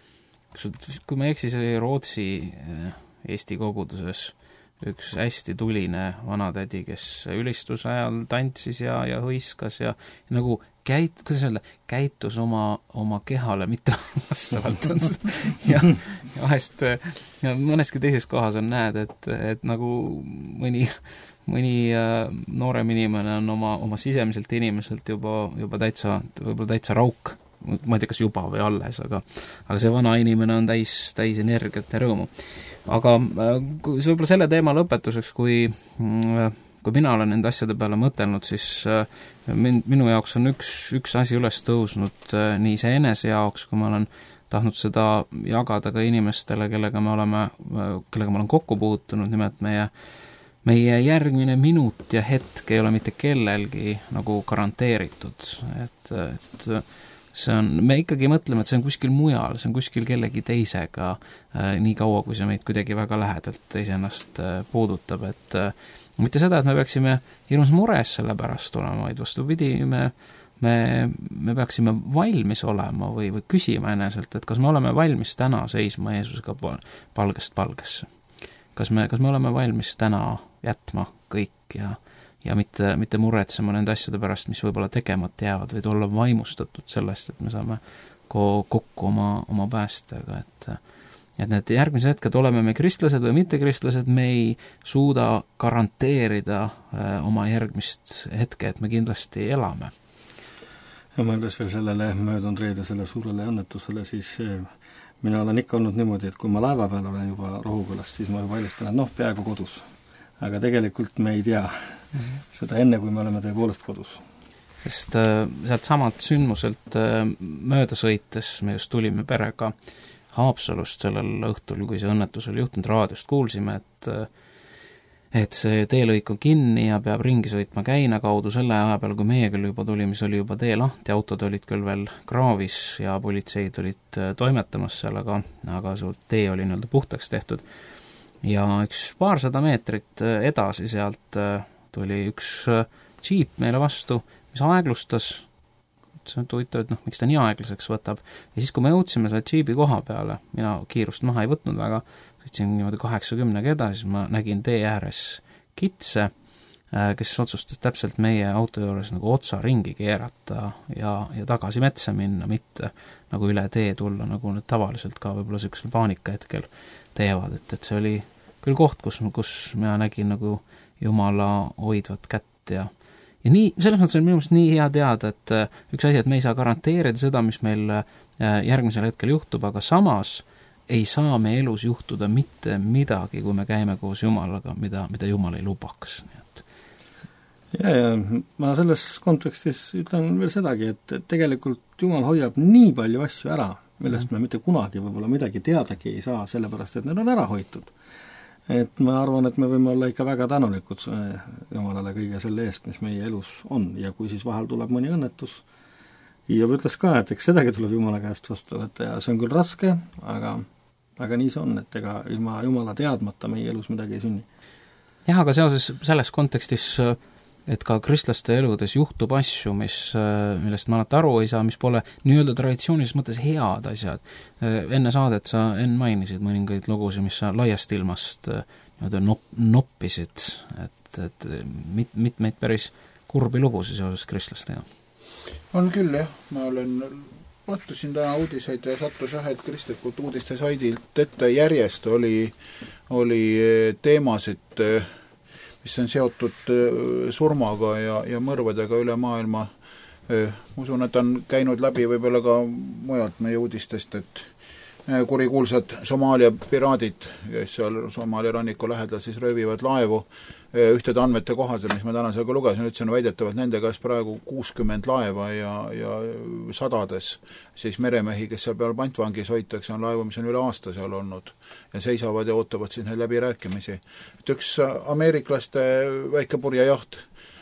kui ma ei eksi, see oli Rootsi Eesti koguduses üks hästi tuline vanatädi, kes ülistuse ajal tantsis ja, ja hõiskas ja, ja nagu käit-, kuidas öelda, käitus oma, oma kehale, mitte vastavalt on seda. Ja, ja vahest ja mõneski teises kohas on näed, et, et nagu mõni mõni noorem inimene on oma, oma sisemiselt inimeselt juba, juba täitsa, võib-olla täitsa rauk, ma ei tea, kas juba või alles, aga, aga see vana inimene on täis, täis energiat ja rõõmu. Aga see võib-olla selle teema lõpetuseks, kui, kui mina olen nende asjade peale mõtelnud, siis min, minu jaoks on üks, üks asi üles tõusnud nii see enese jaoks, kui ma olen tahtnud seda jagada ka inimestele, kellega me oleme, kellega ma olen kokku puutunud, nimelt meie meie järgmine minut ja hetk ei ole mitte kellelgi nagu garanteeritud, et, et see on, me ikkagi mõtleme, et see on kuskil mujal, see on kuskil kellegi teisega äh, nii kaua, kui see meid kuidagi väga lähedalt iseennast äh, puudutab, et äh, mitte seda, et me peaksime hirmus mures selle pärast olema, vaid vastupidi, me, me, me peaksime valmis olema või, või küsima eneselt, et kas me oleme valmis täna seisma Jeesusega palgest palgesse. Kas me, kas me oleme valmis täna jätma kõik ja ja mitte, mitte muretsema nende asjade pärast, mis võib-olla tegemata jäävad, vaid olla vaimustatud sellest, et me saame ko- kokku oma, oma päästega, et et need järgmised hetked, oleme me kristlased või mitte kristlased, me ei suuda garanteerida äh, oma järgmist hetke, et me kindlasti elame. Ja mõeldes veel sellele möödunud reede selle suurele õnnetusele, siis mina olen ikka olnud niimoodi, et kui ma laeva peal olen juba Rohukülast, siis ma juba helistan, et noh, peaaegu kodus. Aga tegelikult me ei tea mm-hmm. seda enne, kui me oleme tõepoolest kodus. Sest äh, sealt samalt sündmuselt äh, mööda sõites me just tulime perega Haapsalust sellel õhtul, kui see õnnetus oli juhtunud, raadiost kuulsime, et äh, et see teelõik on kinni ja peab ringi sõitma Käina kaudu selle aja peal, kui meie küll juba tulime, siis oli juba tee lahti, autod olid küll veel kraavis ja politseid olid äh, toimetamas seal, aga, aga see tee oli nii-öelda puhtaks tehtud. Ja üks paarsada meetrit edasi sealt tuli üks džiip meile vastu, mis aeglustas, see on huvitav, et noh, miks ta nii aeglaseks võtab. Ja siis, kui me jõudsime selle džiibi koha peale, mina kiirust maha ei võtnud väga, sõitsin niimoodi kaheksakümnega edasi, siis ma nägin tee ääres kitse, kes otsustas täpselt meie auto juures nagu otsa ringi keerata ja, ja tagasi metsa minna, mitte nagu üle tee tulla, nagu need tavaliselt ka võib-olla sellisel paanika hetkel teevad, et, et see oli küll koht, kus, kus mina nägin nagu Jumala hoidvat kätt ja, ja nii, selles mõttes on minu meelest nii hea teada, et üks asi, et me ei saa garanteerida seda, mis meil järgmisel hetkel juhtub, aga samas ei saa me elus juhtuda mitte midagi, kui me käime koos Jumalaga, mida, mida Jumal ei lubaks. Nii et ja, ja ma selles kontekstis ütlen veel sedagi, et tegelikult Jumal hoiab nii palju asju ära, millest me mitte kunagi võib-olla midagi teadagi ei saa, sellepärast, et need on ära hoitud. Et ma arvan, et me võime olla ikka väga tänulikud Jumalale kõige selle eest, mis meie elus on, ja kui siis vahel tuleb mõni õnnetus, Hiiob ütles ka, et eks sedagi tuleb Jumala käest vastu võtta ja see on küll raske, aga, aga nii see on, et ega ilma Jumala teadmata meie elus midagi ei sünni. Jah, aga seoses selles kontekstis, et ka kristlaste eludes juhtub asju, mis, millest ma alati aru ei saa, mis pole nii-öelda traditsioonilises mõttes head asjad. Enne saadet sa enne mainisid mõningaid lugusid, mis sa laiast ilmast nii-öelda nop, noppisid, et, et mit, mitmeid päris kurbi lugusid seoses kristlastega. On küll, jah. Ma olen vaatasin täna uudiseid ja sattus jah, et kristlikud uudiste saidilt ette järjest oli, oli teemasid, mis on seotud surmaga ja, ja mõrvadega üle maailma. Ma usun, et on käinud läbi võib-olla ka mujalt meie uudistest, et kurikuulsad Somaalia piraadid, kes seal Somaalia ranniku lähedal siis röövivad laevu, ühtede andmete kohaselt, mis ma täna sellega lugesin, ütlesin väidetavalt nende käes praegu kuuskümmend laeva ja, ja sadades siis meremehi, kes seal peal pantvangis hoitakse, on laevu, mis on üle aasta seal olnud ja seisavad ja ootavad siis neid läbirääkimisi. Et üks ameeriklaste väike purjejaht,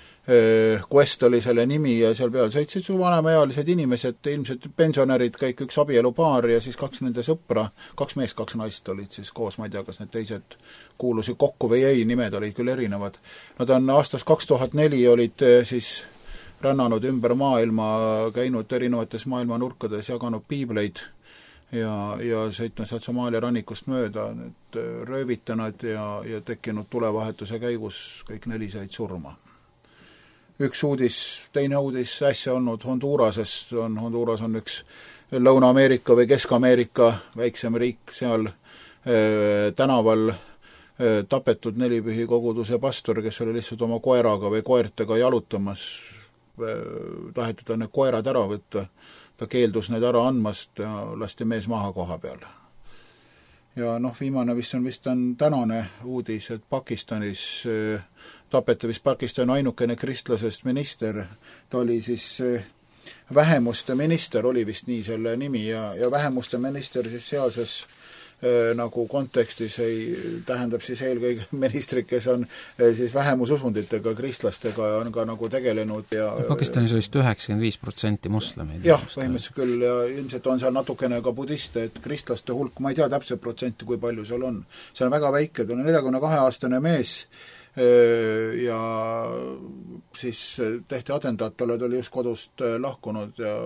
Quest oli selle nimi ja seal peal sõitsid su vanemaealised inimesed, ilmselt pensionärid, kõik üks abielupaar ja siis kaks nende sõpra, kaks meest, kaks naist olid siis koos, ma ei tea, kas need teised kuulusid kokku või ei, nimed olid küll erinevad. Nad on aastast kaks tuhat neli olid siis rännanud ümber maailma, käinud erinevates maailma nurkades, jaganud piibleid ja, ja sõitnud sealt Somaalia rannikust mööda, need röövitanud ja, ja tekkinud tulevahetuse käigus kõik neli said surma. Üks uudis, teine uudis äsja olnud Hondurasest, on, Honduras on üks Lõuna-Ameerika või Kesk-Ameerika väiksem riik, seal äh, tänaval äh, tapetud nelipühi koguduse pastor, kes oli lihtsalt oma koeraga või koertega jalutamas, äh, taheti ta need koerad ära võtta, ta keeldus need ära andmast ja lasti mees maha koha peal. Ja noh, viimane vist on, vist on tänane uudis, et Pakistanis äh, tapeti vist Pakistani ainukene kristlasest minister, ta oli siis äh, vähemuste minister, oli vist nii selle nimi, ja, ja vähemuste minister siis sealses nagu kontekstis ei, tähendab siis eelkõige ministrid, kes on siis vähemususunditega, kristlastega on ka nagu tegelenud ja Pakistanis oli vist üheksakümmend viis protsenti moslemeid. jah, põhimõtteliselt küll ja ilmselt on seal natukene ka budiste, et kristlaste hulk, ma ei tea täpselt protsenti, kui palju seal on. See on väga väike, ta on neljakümne kahe aastane mees ja siis tehti atentaat, talle oli just kodust lahkunud ja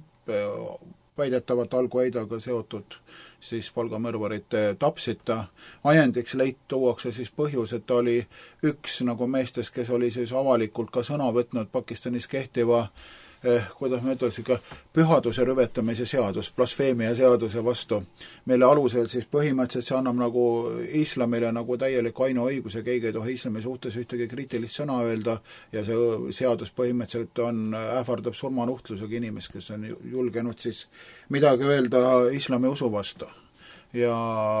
väidetavalt Al-Qaedaga seotud siis palgamõrvarid tapsid ta. Ajendiks leit tuuakse siis põhjus, et ta oli üks nagu meestest, kes oli siis avalikult ka sõna võtnud Pakistanis kehtiva eh, kuidas ma ütleks, ikka pühaduse rüvetamise seadus, blasfeemia seaduse vastu, mille alusel siis põhimõtteliselt see annab nagu islamile nagu täieliku ainuõiguse, keegi ei tohi islami suhtes ühtegi kriitilist sõna öelda ja see seadus põhimõtteliselt on, ähvardab surmanuhtlusega inimest, kes on julgenud siis midagi öelda islami usu vastu. Ja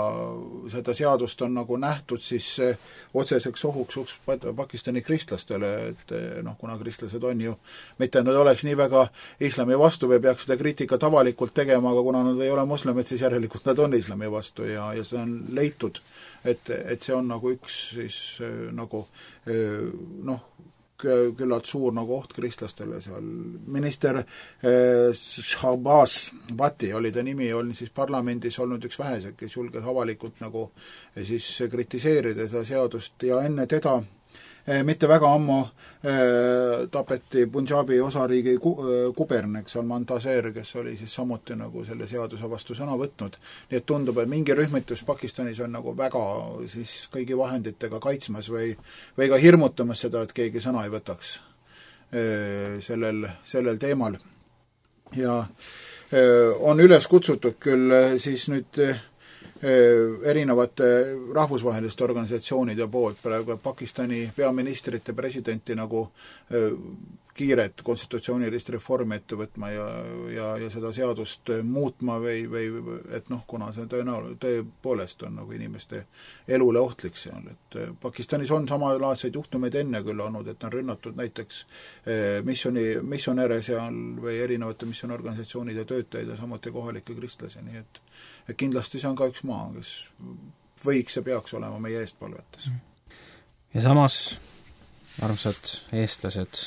seda seadust on nagu nähtud siis otseseks ohuks uks Pakistani kristlastele, et noh, kuna kristlased on ju, mitte nad oleks nii väga islami vastu või peaks seda kriitikat avalikult tegema, aga kuna nad ei ole moslemid, siis järelikult nad on islami vastu ja, ja see on leitud, et, et see on nagu üks siis nagu noh, küllalt suur nagu oht kristlastele seal. Minister eh, Shahbaz Bhatti oli ta nimi, oli siis parlamendis olnud üks vähesed, kes julges avalikult nagu siis kritiseerida seda seadust ja enne teda eh, mitte väga ammu eh, tapeti Punjabi osariigi ku, eh, kubernik Salman Taseer, kes oli siis samuti nagu selle seaduse vastu sõna võtnud. Nii et tundub, et mingi rühmitus Pakistanis on nagu väga siis kõigi vahenditega kaitsmas või, või ka hirmutamas seda, et keegi sõna ei võtaks eh, sellel, sellel teemal. Ja eh, on üles kutsutud küll eh, siis nüüd eh, erinevate rahvusvaheliste organisatsioonide poolt praegu Pakistani peaministrite presidenti nagu kiiret konstitutsioonilist reformi ette võtma ja, ja, ja seda seadust muutma või, või et noh, kuna see tõenäol, tõepoolest on nagu inimeste elule ohtlik seal, et Pakistanis on samalaadseid juhtumeid enne küll olnud, et on rünnatud näiteks missioni, missionäre seal või erinevate missioonorganisatsioonide töötajaid ja samuti kohalikke kristlasi, nii et, et kindlasti see on ka üks maa, kes võiks ja peaks olema meie eestpalvetes. Ja samas, armsad eestlased,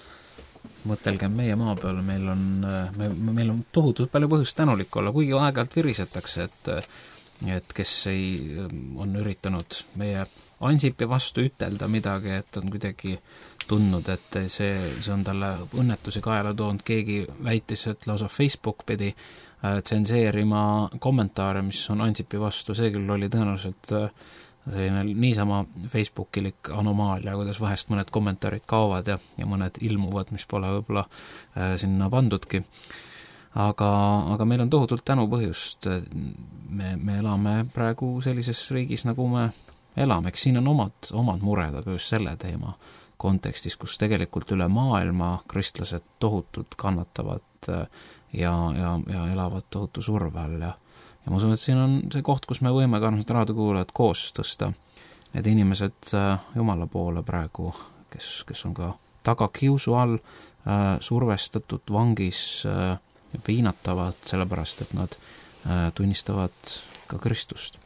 mõtelgem meie maa peal, meil on, me, meil on tohutult palju põhjust tänulik olla, kuigi aeg-ajalt virisetakse, et, et kes ei, on üritanud meie Ansipi vastu ütelda midagi, et on kuidagi tundnud, et see, see on talle õnnetusi kaela toonud, keegi väitis, et lausa Facebook pidi tsenseerima kommentaare, mis on Ansipi vastu, see küll oli tõenäoliselt selline niisama Facebookilik anomaalia, kuidas vahest mõned kommentaarid kaovad ja, ja mõned ilmuvad, mis pole võib-olla äh, sinna pandudki. Aga, aga meil on tohutult tänupõhjust. Me, me elame praegu sellises riigis, nagu me elame. Eks siin on omad, omad mured, aga just selle teema kontekstis, kus tegelikult üle maailma kristlased tohutult kannatavad ja, ja, ja elavad tohutu surve all ja Ja ma usun, et siin on see koht, kus me võime ka raadiokuulajad koos tõsta need inimesed Jumala poole praegu, kes, kes on ka taga kiusu all, survestatud vangis ja piinatavad, sellepärast, et nad tunnistavad ka Kristust.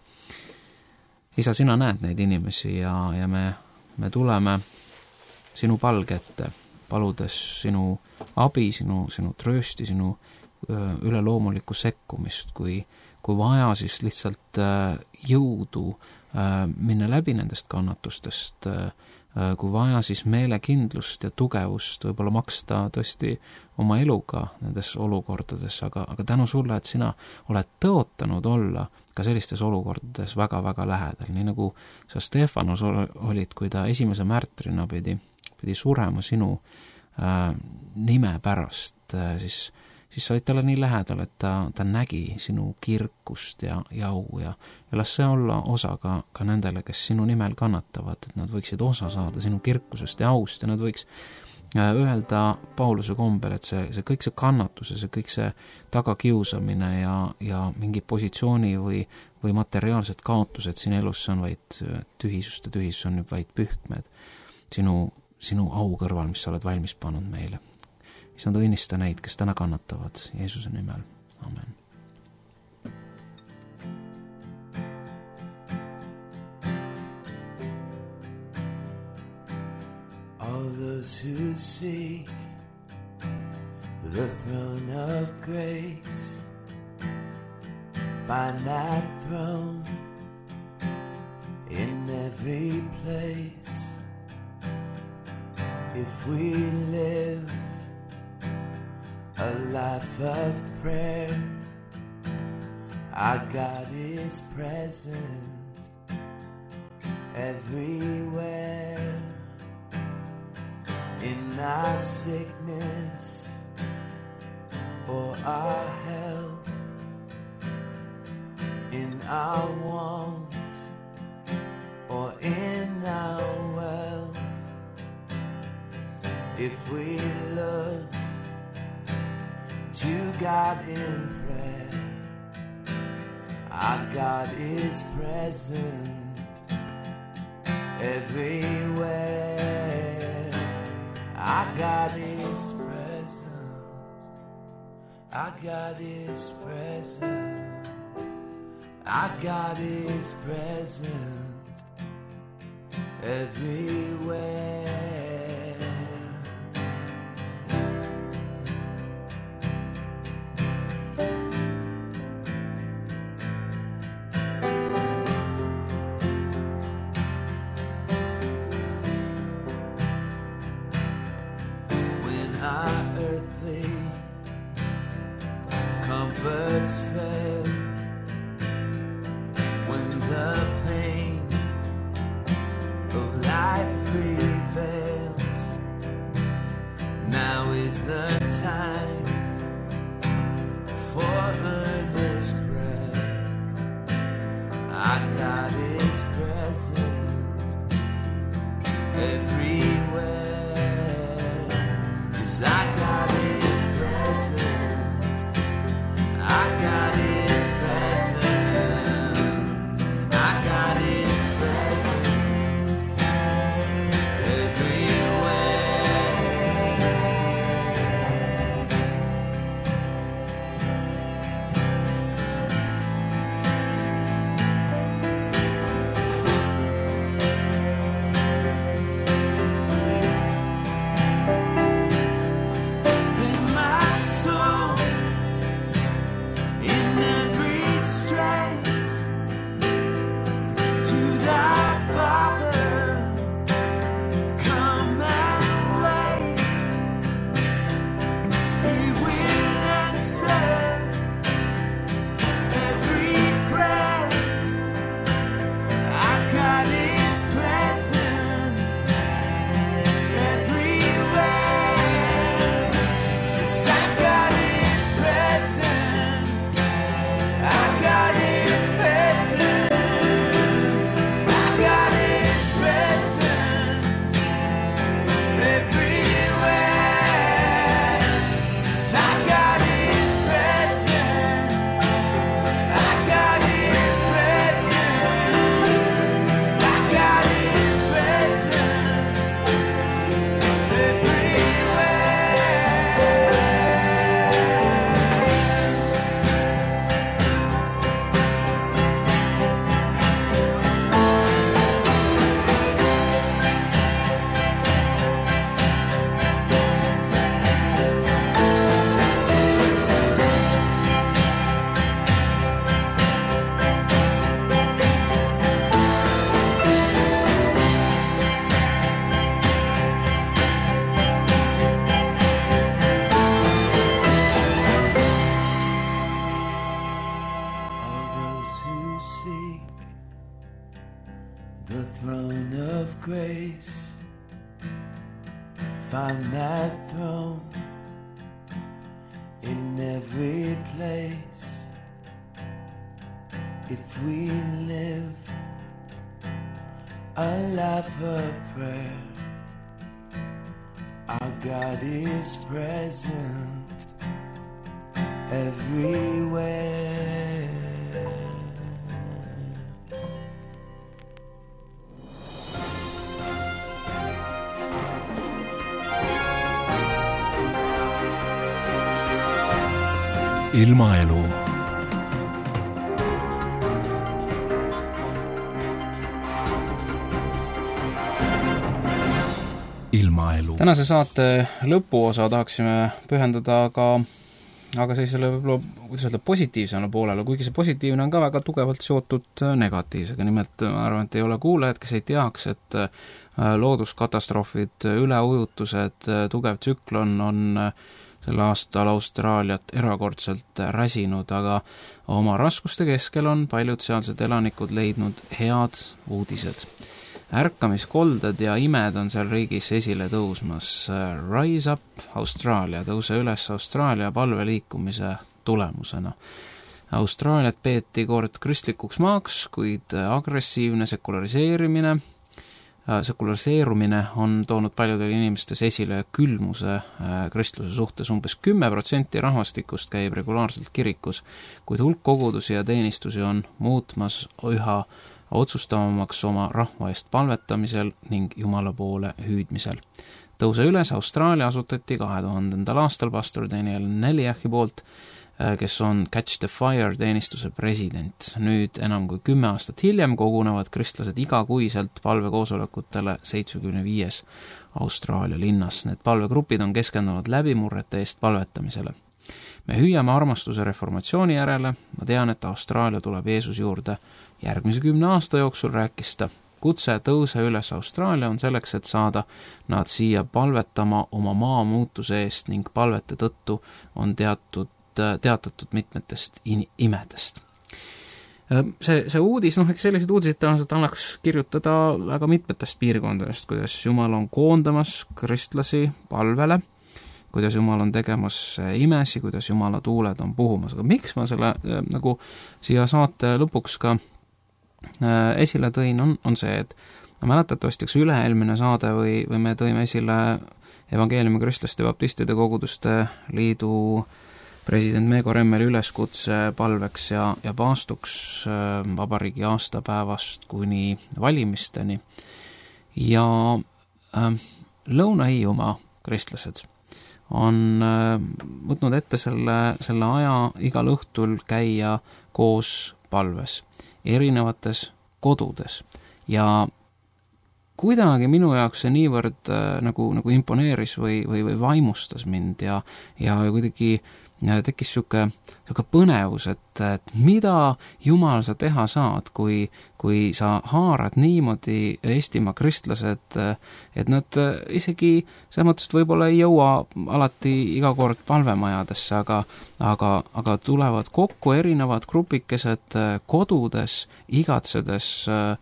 Isa, sina näed neid inimesi ja, ja me, me tuleme sinu palge ette, paludes sinu abi, sinu, sinu tröösti, sinu üleloomulikku sekkumist, kui kui vaja, siis lihtsalt jõudu minna läbi nendest kannatustest, kui vaja, siis meelekindlust ja tugevust võib-olla maksta tõesti oma eluga nendes olukordades, aga, aga tänu sulle, et sina oled tõotanud olla ka sellistes olukordades väga-väga lähedal, nii nagu sa Stefanos olid, kui ta esimese märtrina pidi, pidi surema sinu äh, nime pärast, äh, siis siis sa olid talle nii lähedal, et ta, ta nägi sinu kirkust ja, ja au ja, ja las see olla osa ka, ka nendele, kes sinu nimel kannatavad, et nad võiksid osa saada sinu kirkusest ja aust ja nad võiks öelda Pauluse kombel, et see, see kõik see kannatus ja see kõik see tagakiusamine ja, ja mingi positsiooni või, või materiaalsed kaotused siin elus, see on vaid tühisust ja tühisus on nüüd vaid pühkmed sinu, sinu au kõrval, mis sa oled valmis pannud meile. Issand, õnnista neid, kes täna kannatavad Jeesuse nimel. Amen. those who seek the throne of grace find that throne in every place. If we live a life of prayer, our God is present everywhere. In our sickness or our health, in our want or in our wealth, if we look to God in prayer, our God is present everywhere. Our God is present. Our God is present. Our God is present everywhere. Comforts fail, when the pain of life prevails, now is the time for earnest prayer. Our God is present everywhere. Yes, our God is present. Our God is present. Our God is present grace, find that throne in every place. If we live a life of prayer, our God is present everywhere. ilmaelu. ilmaelu. Tänase saate lõpuosa tahaksime pühendada ka aga sellisele võib-olla, kuidas öelda, positiivsele poolele, kuigi see positiivne on ka väga tugevalt seotud negatiivsega. Nimelt ma arvan, et ei ole kuulajad, kes ei teaks, et looduskatastroofid, üleujutused, tugev tsüklon on sel aastal Austraaliat erakordselt räsinud, aga oma raskuste keskel on paljud sealsed elanikud leidnud head uudised. Ärkamiskolded ja imed on seal riigis esile tõusmas. Rise Up Austraalia, tõuse üles Austraalia palveliikumise tulemusena. Austraaliat peeti kord kristlikuks maaks, kuid agressiivne sekulariseerimine, sekulariseerumine on toonud paljudel inimestes esile külmuse kristluse suhtes. Umbes kümme protsenti rahvastikust käib regulaarselt kirikus, kuid hulk kogudusi ja teenistusi on muutmas üha otsustavamaks oma rahva eest palvetamisel ning Jumala poole hüüdmisel. Tõuse üles Austraalia asutati kahe tuhandendal aastal pastor Daniel Neliahi poolt, kes on Catch the Fire teenistuse president. Nüüd enam kui kümme aastat hiljem kogunevad kristlased igakuiselt palvekoosolekutele seitsmekümne viies Austraalia linnas. Need palvegrupid on keskendunud läbimurrete eest palvetamisele. Me hüüame armastuse reformatsiooni järele. Ma tean, et Austraalia tuleb Jeesus juurde järgmise kümne aasta jooksul, rääkis ta. Kutse tõuse üles Austraalia on selleks, et saada nad siia palvetama oma maa muutuse eest ning palvete tõttu on teatud, teatatud mitmetest imedest. See, see uudis, noh, eks sellised uudised tõenäoliselt annaks kirjutada väga mitmetest piirkondadest, kuidas Jumal on koondamas kristlasi palvele, kuidas Jumal on tegemas imesi, kuidas Jumala tuuled on puhumas. Aga miks ma selle nagu siia saate lõpuks ka esile tõin, on, on see, et mäletatavasti üle-eelmine saade või, või me tõime esile Evangeeliumi kristlaste baptistide koguduste liidu president Meego Remmeli üleskutse palveks ja, ja paastuks vabariigi aastapäevast kuni valimisteni. Ja äh, Lõuna-Hiiumaa kristlased on äh, võtnud ette selle, selle aja igal õhtul käia koos palves erinevates kodudes ja kuidagi minu jaoks see niivõrd äh, nagu, nagu imponeeris või, või, või vaimustas mind ja, ja kuidagi tekkis siuke, siuke põnevus, et, et mida Jumal sa teha saad, kui, kui sa haarad niimoodi Eestimaa kristlased, et nad isegi selles mõttes, et võib-olla ei jõua alati iga kord palvemajadesse, aga, aga, aga tulevad kokku erinevad grupikesed kodudes, igatsedes,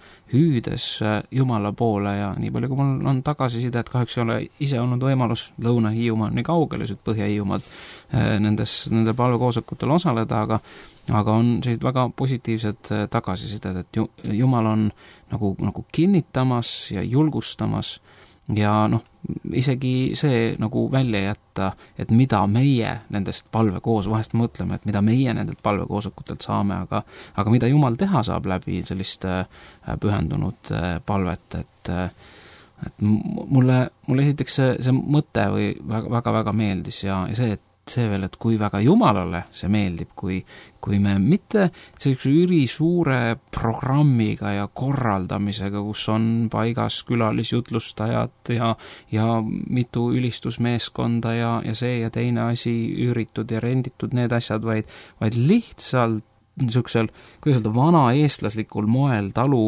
hüüdes Jumala poole ja nii palju, kui mul on tagasiside, et kahjuks ei ole ise olnud võimalus Lõuna-Hiiumaa nii kaugel, Põhja-Hiiumaalt nendes, nende palvekoosolekutel osaleda, aga aga on sellised väga positiivsed tagasisided, et Jumal on nagu, nagu kinnitamas ja julgustamas ja noh, isegi see nagu välja jätta, et mida meie nendest palvekoos, vahest mõtleme, et mida meie nendelt palvekoosolekutelt saame, aga, aga mida Jumal teha saab läbi sellist pühendunud palvet, et et mulle, mulle esiteks see, see mõte või väga, väga, väga meeldis ja, ja see, et see veel, et kui väga Jumalale see meeldib, kui, kui me mitte sellise ülisuure programmiga ja korraldamisega, kus on paigas külalisjutlustajad ja, ja mitu ülistusmeeskonda ja, ja see ja teine asi üüritud ja renditud need asjad, vaid, vaid lihtsalt niisugusel, kuidas öelda, vana eestlaslikul moel talu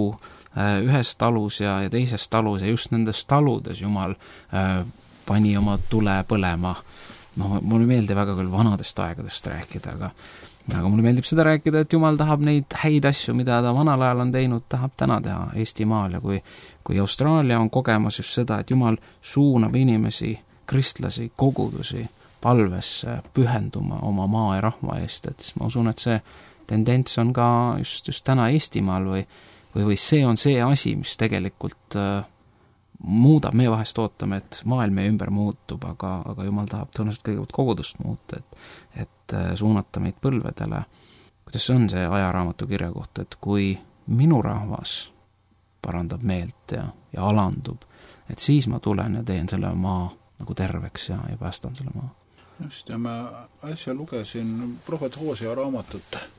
ühes talus ja, ja teises talus ja just nendes taludes Jumal äh, pani oma tule põlema. No, mulle meeldib väga küll vanadest aegadest rääkida, aga, aga mulle meeldib seda rääkida, et Jumal tahab neid häid asju, mida ta vanal ajal on teinud, tahab täna teha Eestimaal ja kui, kui Austraalia on kogemas just seda, et Jumal suunab inimesi, kristlasi, kogudusi palvesse pühenduma oma maa ja rahva eest, et siis ma usun, et see tendents on ka just, just täna Eestimaal või, või, või see on see asi, mis tegelikult äh, muudab, me vahest ootame, et maailm meie ümber muutub, aga, aga Jumal tahab tõenäoliselt kõigepealt kogudust muuta, et, et suunata meid põlvedele. Kuidas see on see ajaraamatu kirja kohta, et kui minu rahvas parandab meelt ja, ja alandub, et siis ma tulen ja teen selle maa nagu terveks ja, ja päästan selle maa. Just, ja ma äsja lugesin prohvet Hoosea raamatut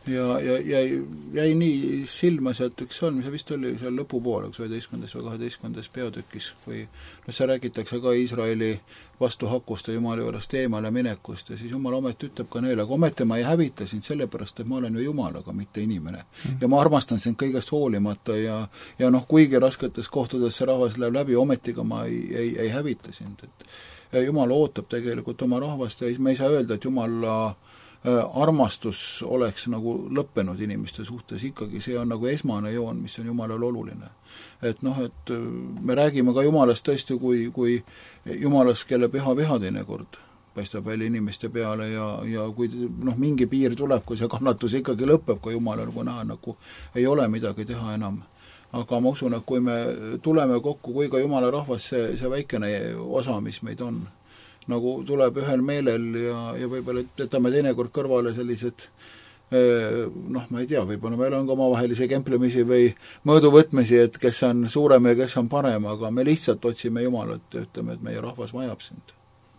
ja, ja, ja jäi nii silma sealt üks on, mis vist oli seal lõpupoole, üks üheteistkümnendas või kaheteistkümnendas peatükis, või no see räägitakse ka Iisraeli vastuhakuste Jumala juurest eemale minekust ja siis Jumal ometi ütleb ka neile, aga ometi ma ei hävita sind sellepärast, et ma olen ju Jumalaga, mitte inimene. Ja ma armastan sind kõigest hoolimata ja, ja noh, kuigi rasketes kohtades see rahvas läheb läbi, ometiga ma ei, ei, ei hävita sind. Et Jumal ootab tegelikult oma rahvast ja me ei saa öelda, et Jumala armastus oleks nagu lõppenud inimeste suhtes, ikkagi see on nagu esmane joon, mis on Jumalal oluline. Et noh, et me räägime ka Jumalast tõesti kui, kui Jumalast, kelle püha viha teinekord paistab välja inimeste peale ja, ja kui noh, mingi piir tuleb, kui see kannatus ikkagi lõpeb, kui Jumalal nagu näha, nagu ei ole midagi teha enam. Aga ma usun, et kui me tuleme kokku, kui ka Jumala rahvas, see, see väikene osa, mis meid on, nagu tuleb ühel meelel ja, ja võib-olla jätame teinekord kõrvale sellised noh, ma ei tea, võib-olla meil on ka omavahelisi kemplemisi või mõõduvõtmisi, et kes on suurem ja kes on parem, aga me lihtsalt otsime Jumalat ja ütleme, et meie rahvas vajab sind.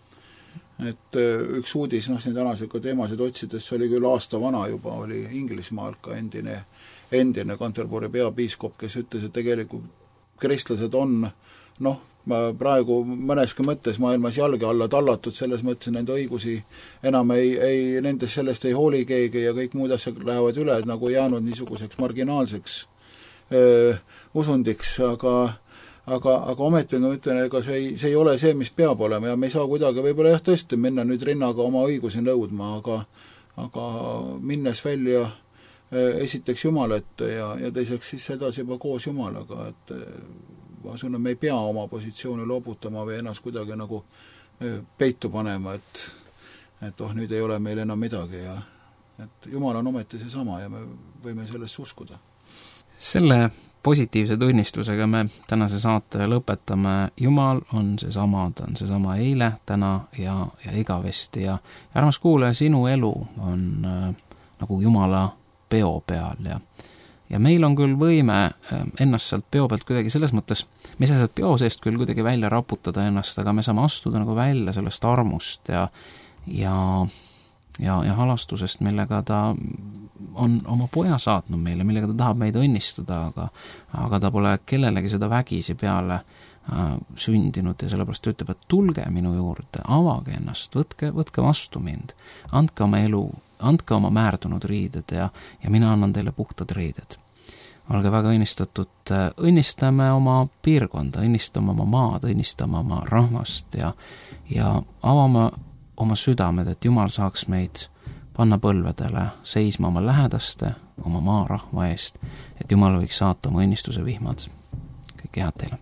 Et üks uudis, noh, siin tänasega teemasid otsides, see oli küll aasta vana juba, oli Inglismaal ka endine, endine Canterbury peapiiskop, kes ütles, et tegelikult kristlased on, noh, praegu mõneski mõttes maailmas jalge alla tallatud, selles mõttes nende õigusi enam ei, ei, nendest sellest ei hooli keegi ja kõik muud asjad lähevad üle, et nagu jäänud niisuguseks marginaalseks öö, usundiks, aga aga, aga ometi ma ütlen, ega see ei, see ei ole see, mis peab olema ja me ei saa kuidagi võib-olla jah tõesti minna nüüd rinnaga oma õigusi nõudma, aga, aga minnes välja esiteks Jumala ette ja, ja teiseks siis edasi juba koos Jumalaga, et ma usun, et me ei pea oma positsiooni loobutama või ennast kuidagi nagu peitu panema, et, et oh, nüüd ei ole meil enam midagi ja et Jumal on ometi see sama ja me võime sellest uskuda. Selle positiivse tunnistusega me tänase saate lõpetame. Jumal on see sama, ta on see sama eile, täna ja, ja igavesti ja armas kuulaja, sinu elu on äh, nagu Jumala peo peal ja ja meil on küll võime ennast sealt peo pealt kuidagi selles mõttes, me ei saa sealt peo seest küll kuidagi välja raputada ennast, aga me saame astuda nagu välja sellest armust ja ja, ja, ja halastusest, millega ta on oma poja saatnud meile, millega ta tahab meid õnnistada, aga, aga ta pole kellelegi seda vägisi peale äh, sündinud ja sellepärast ütleb, et tulge minu juurde, avage ennast, võtke, võtke vastu mind, andke oma elu, andke oma määrdunud riided ja, ja mina annan teile puhtad riided. Olge väga õnnistatud, õnnistame oma piirkonda, õnnistame oma maad, õnnistame oma rahvast ja, ja avame oma südamed, et Jumal saaks meid panna põlvedele, seisma oma lähedaste, oma maarahva eest, et Jumal võiks saata oma õnnistuse vihmad. Kõik head teile!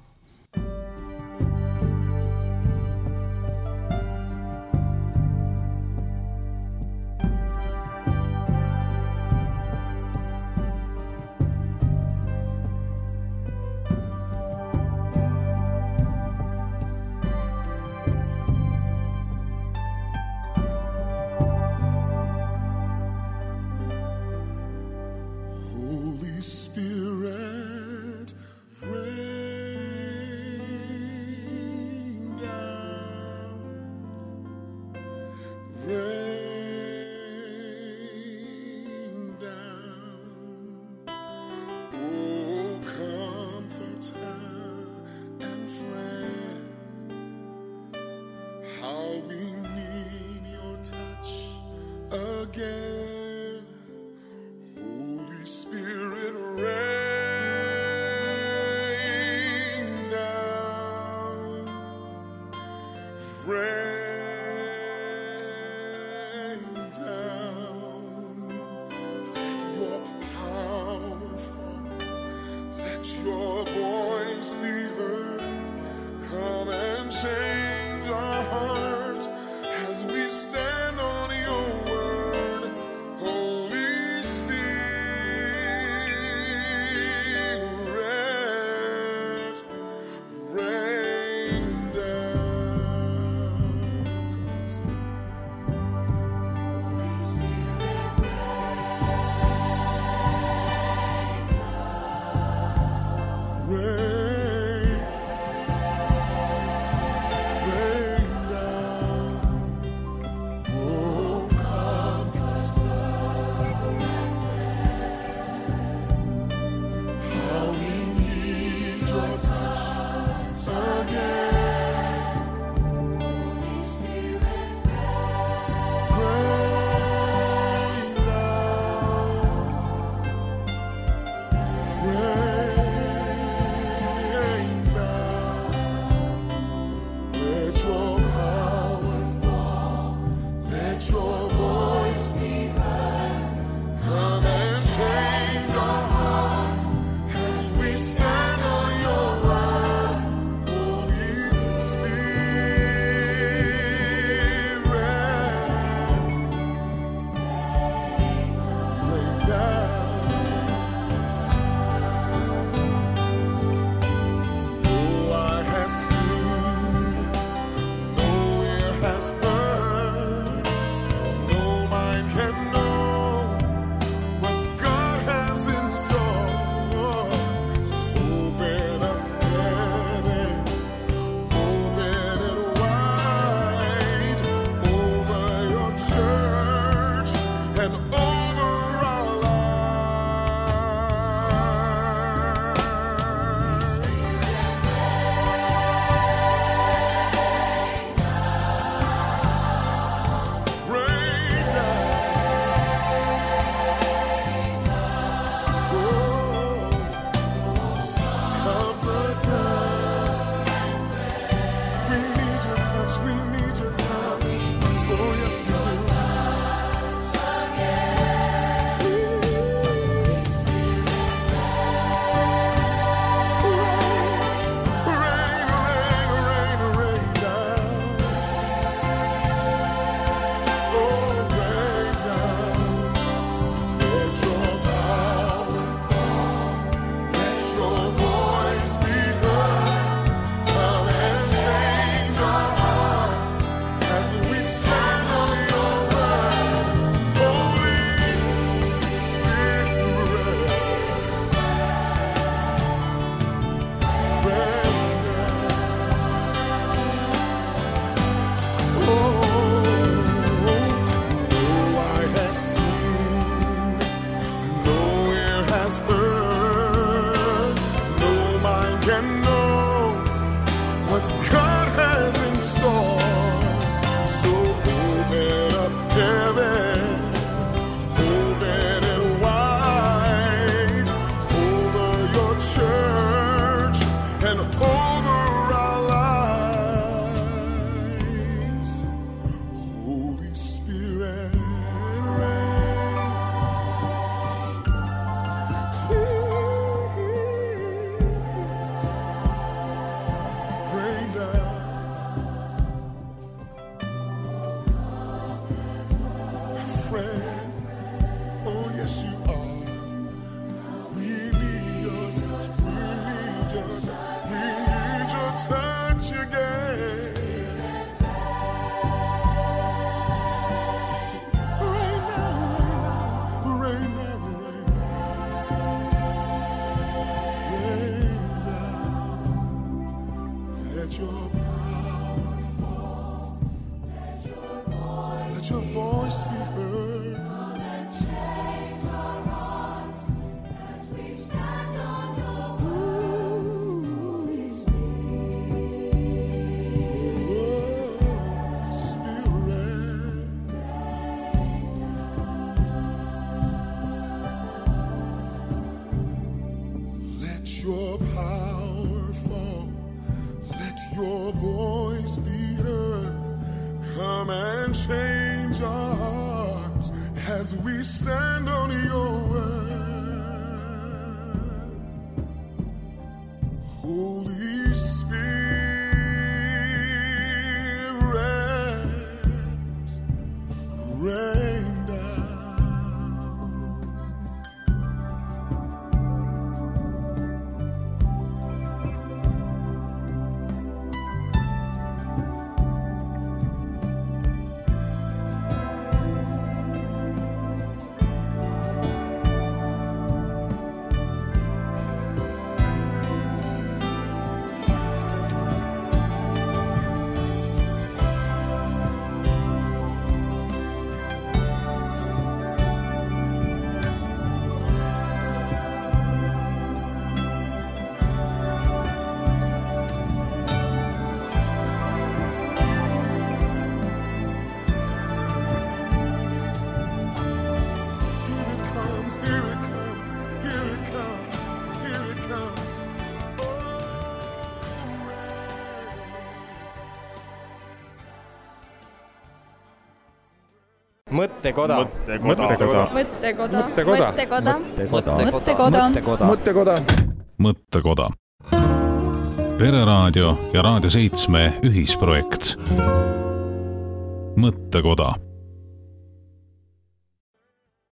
Spirit, pray. your power fall. Let your voice be heard. Come and change our hearts as we stand on your word. Holy Spirit, Spirit, let your power fall. Let your voice be heard. Come and change our hearts as we stand on your word. Holy Spirit, rain down. Here it comes, here it comes, here it comes. Oh, mõttekoda. mõttekoda. mõttekoda. mõttekoda. mõttekoda. mõttekoda. mõttekoda. Pereraadio ja Raadio seitsme ühisprojekt Mõttekoda.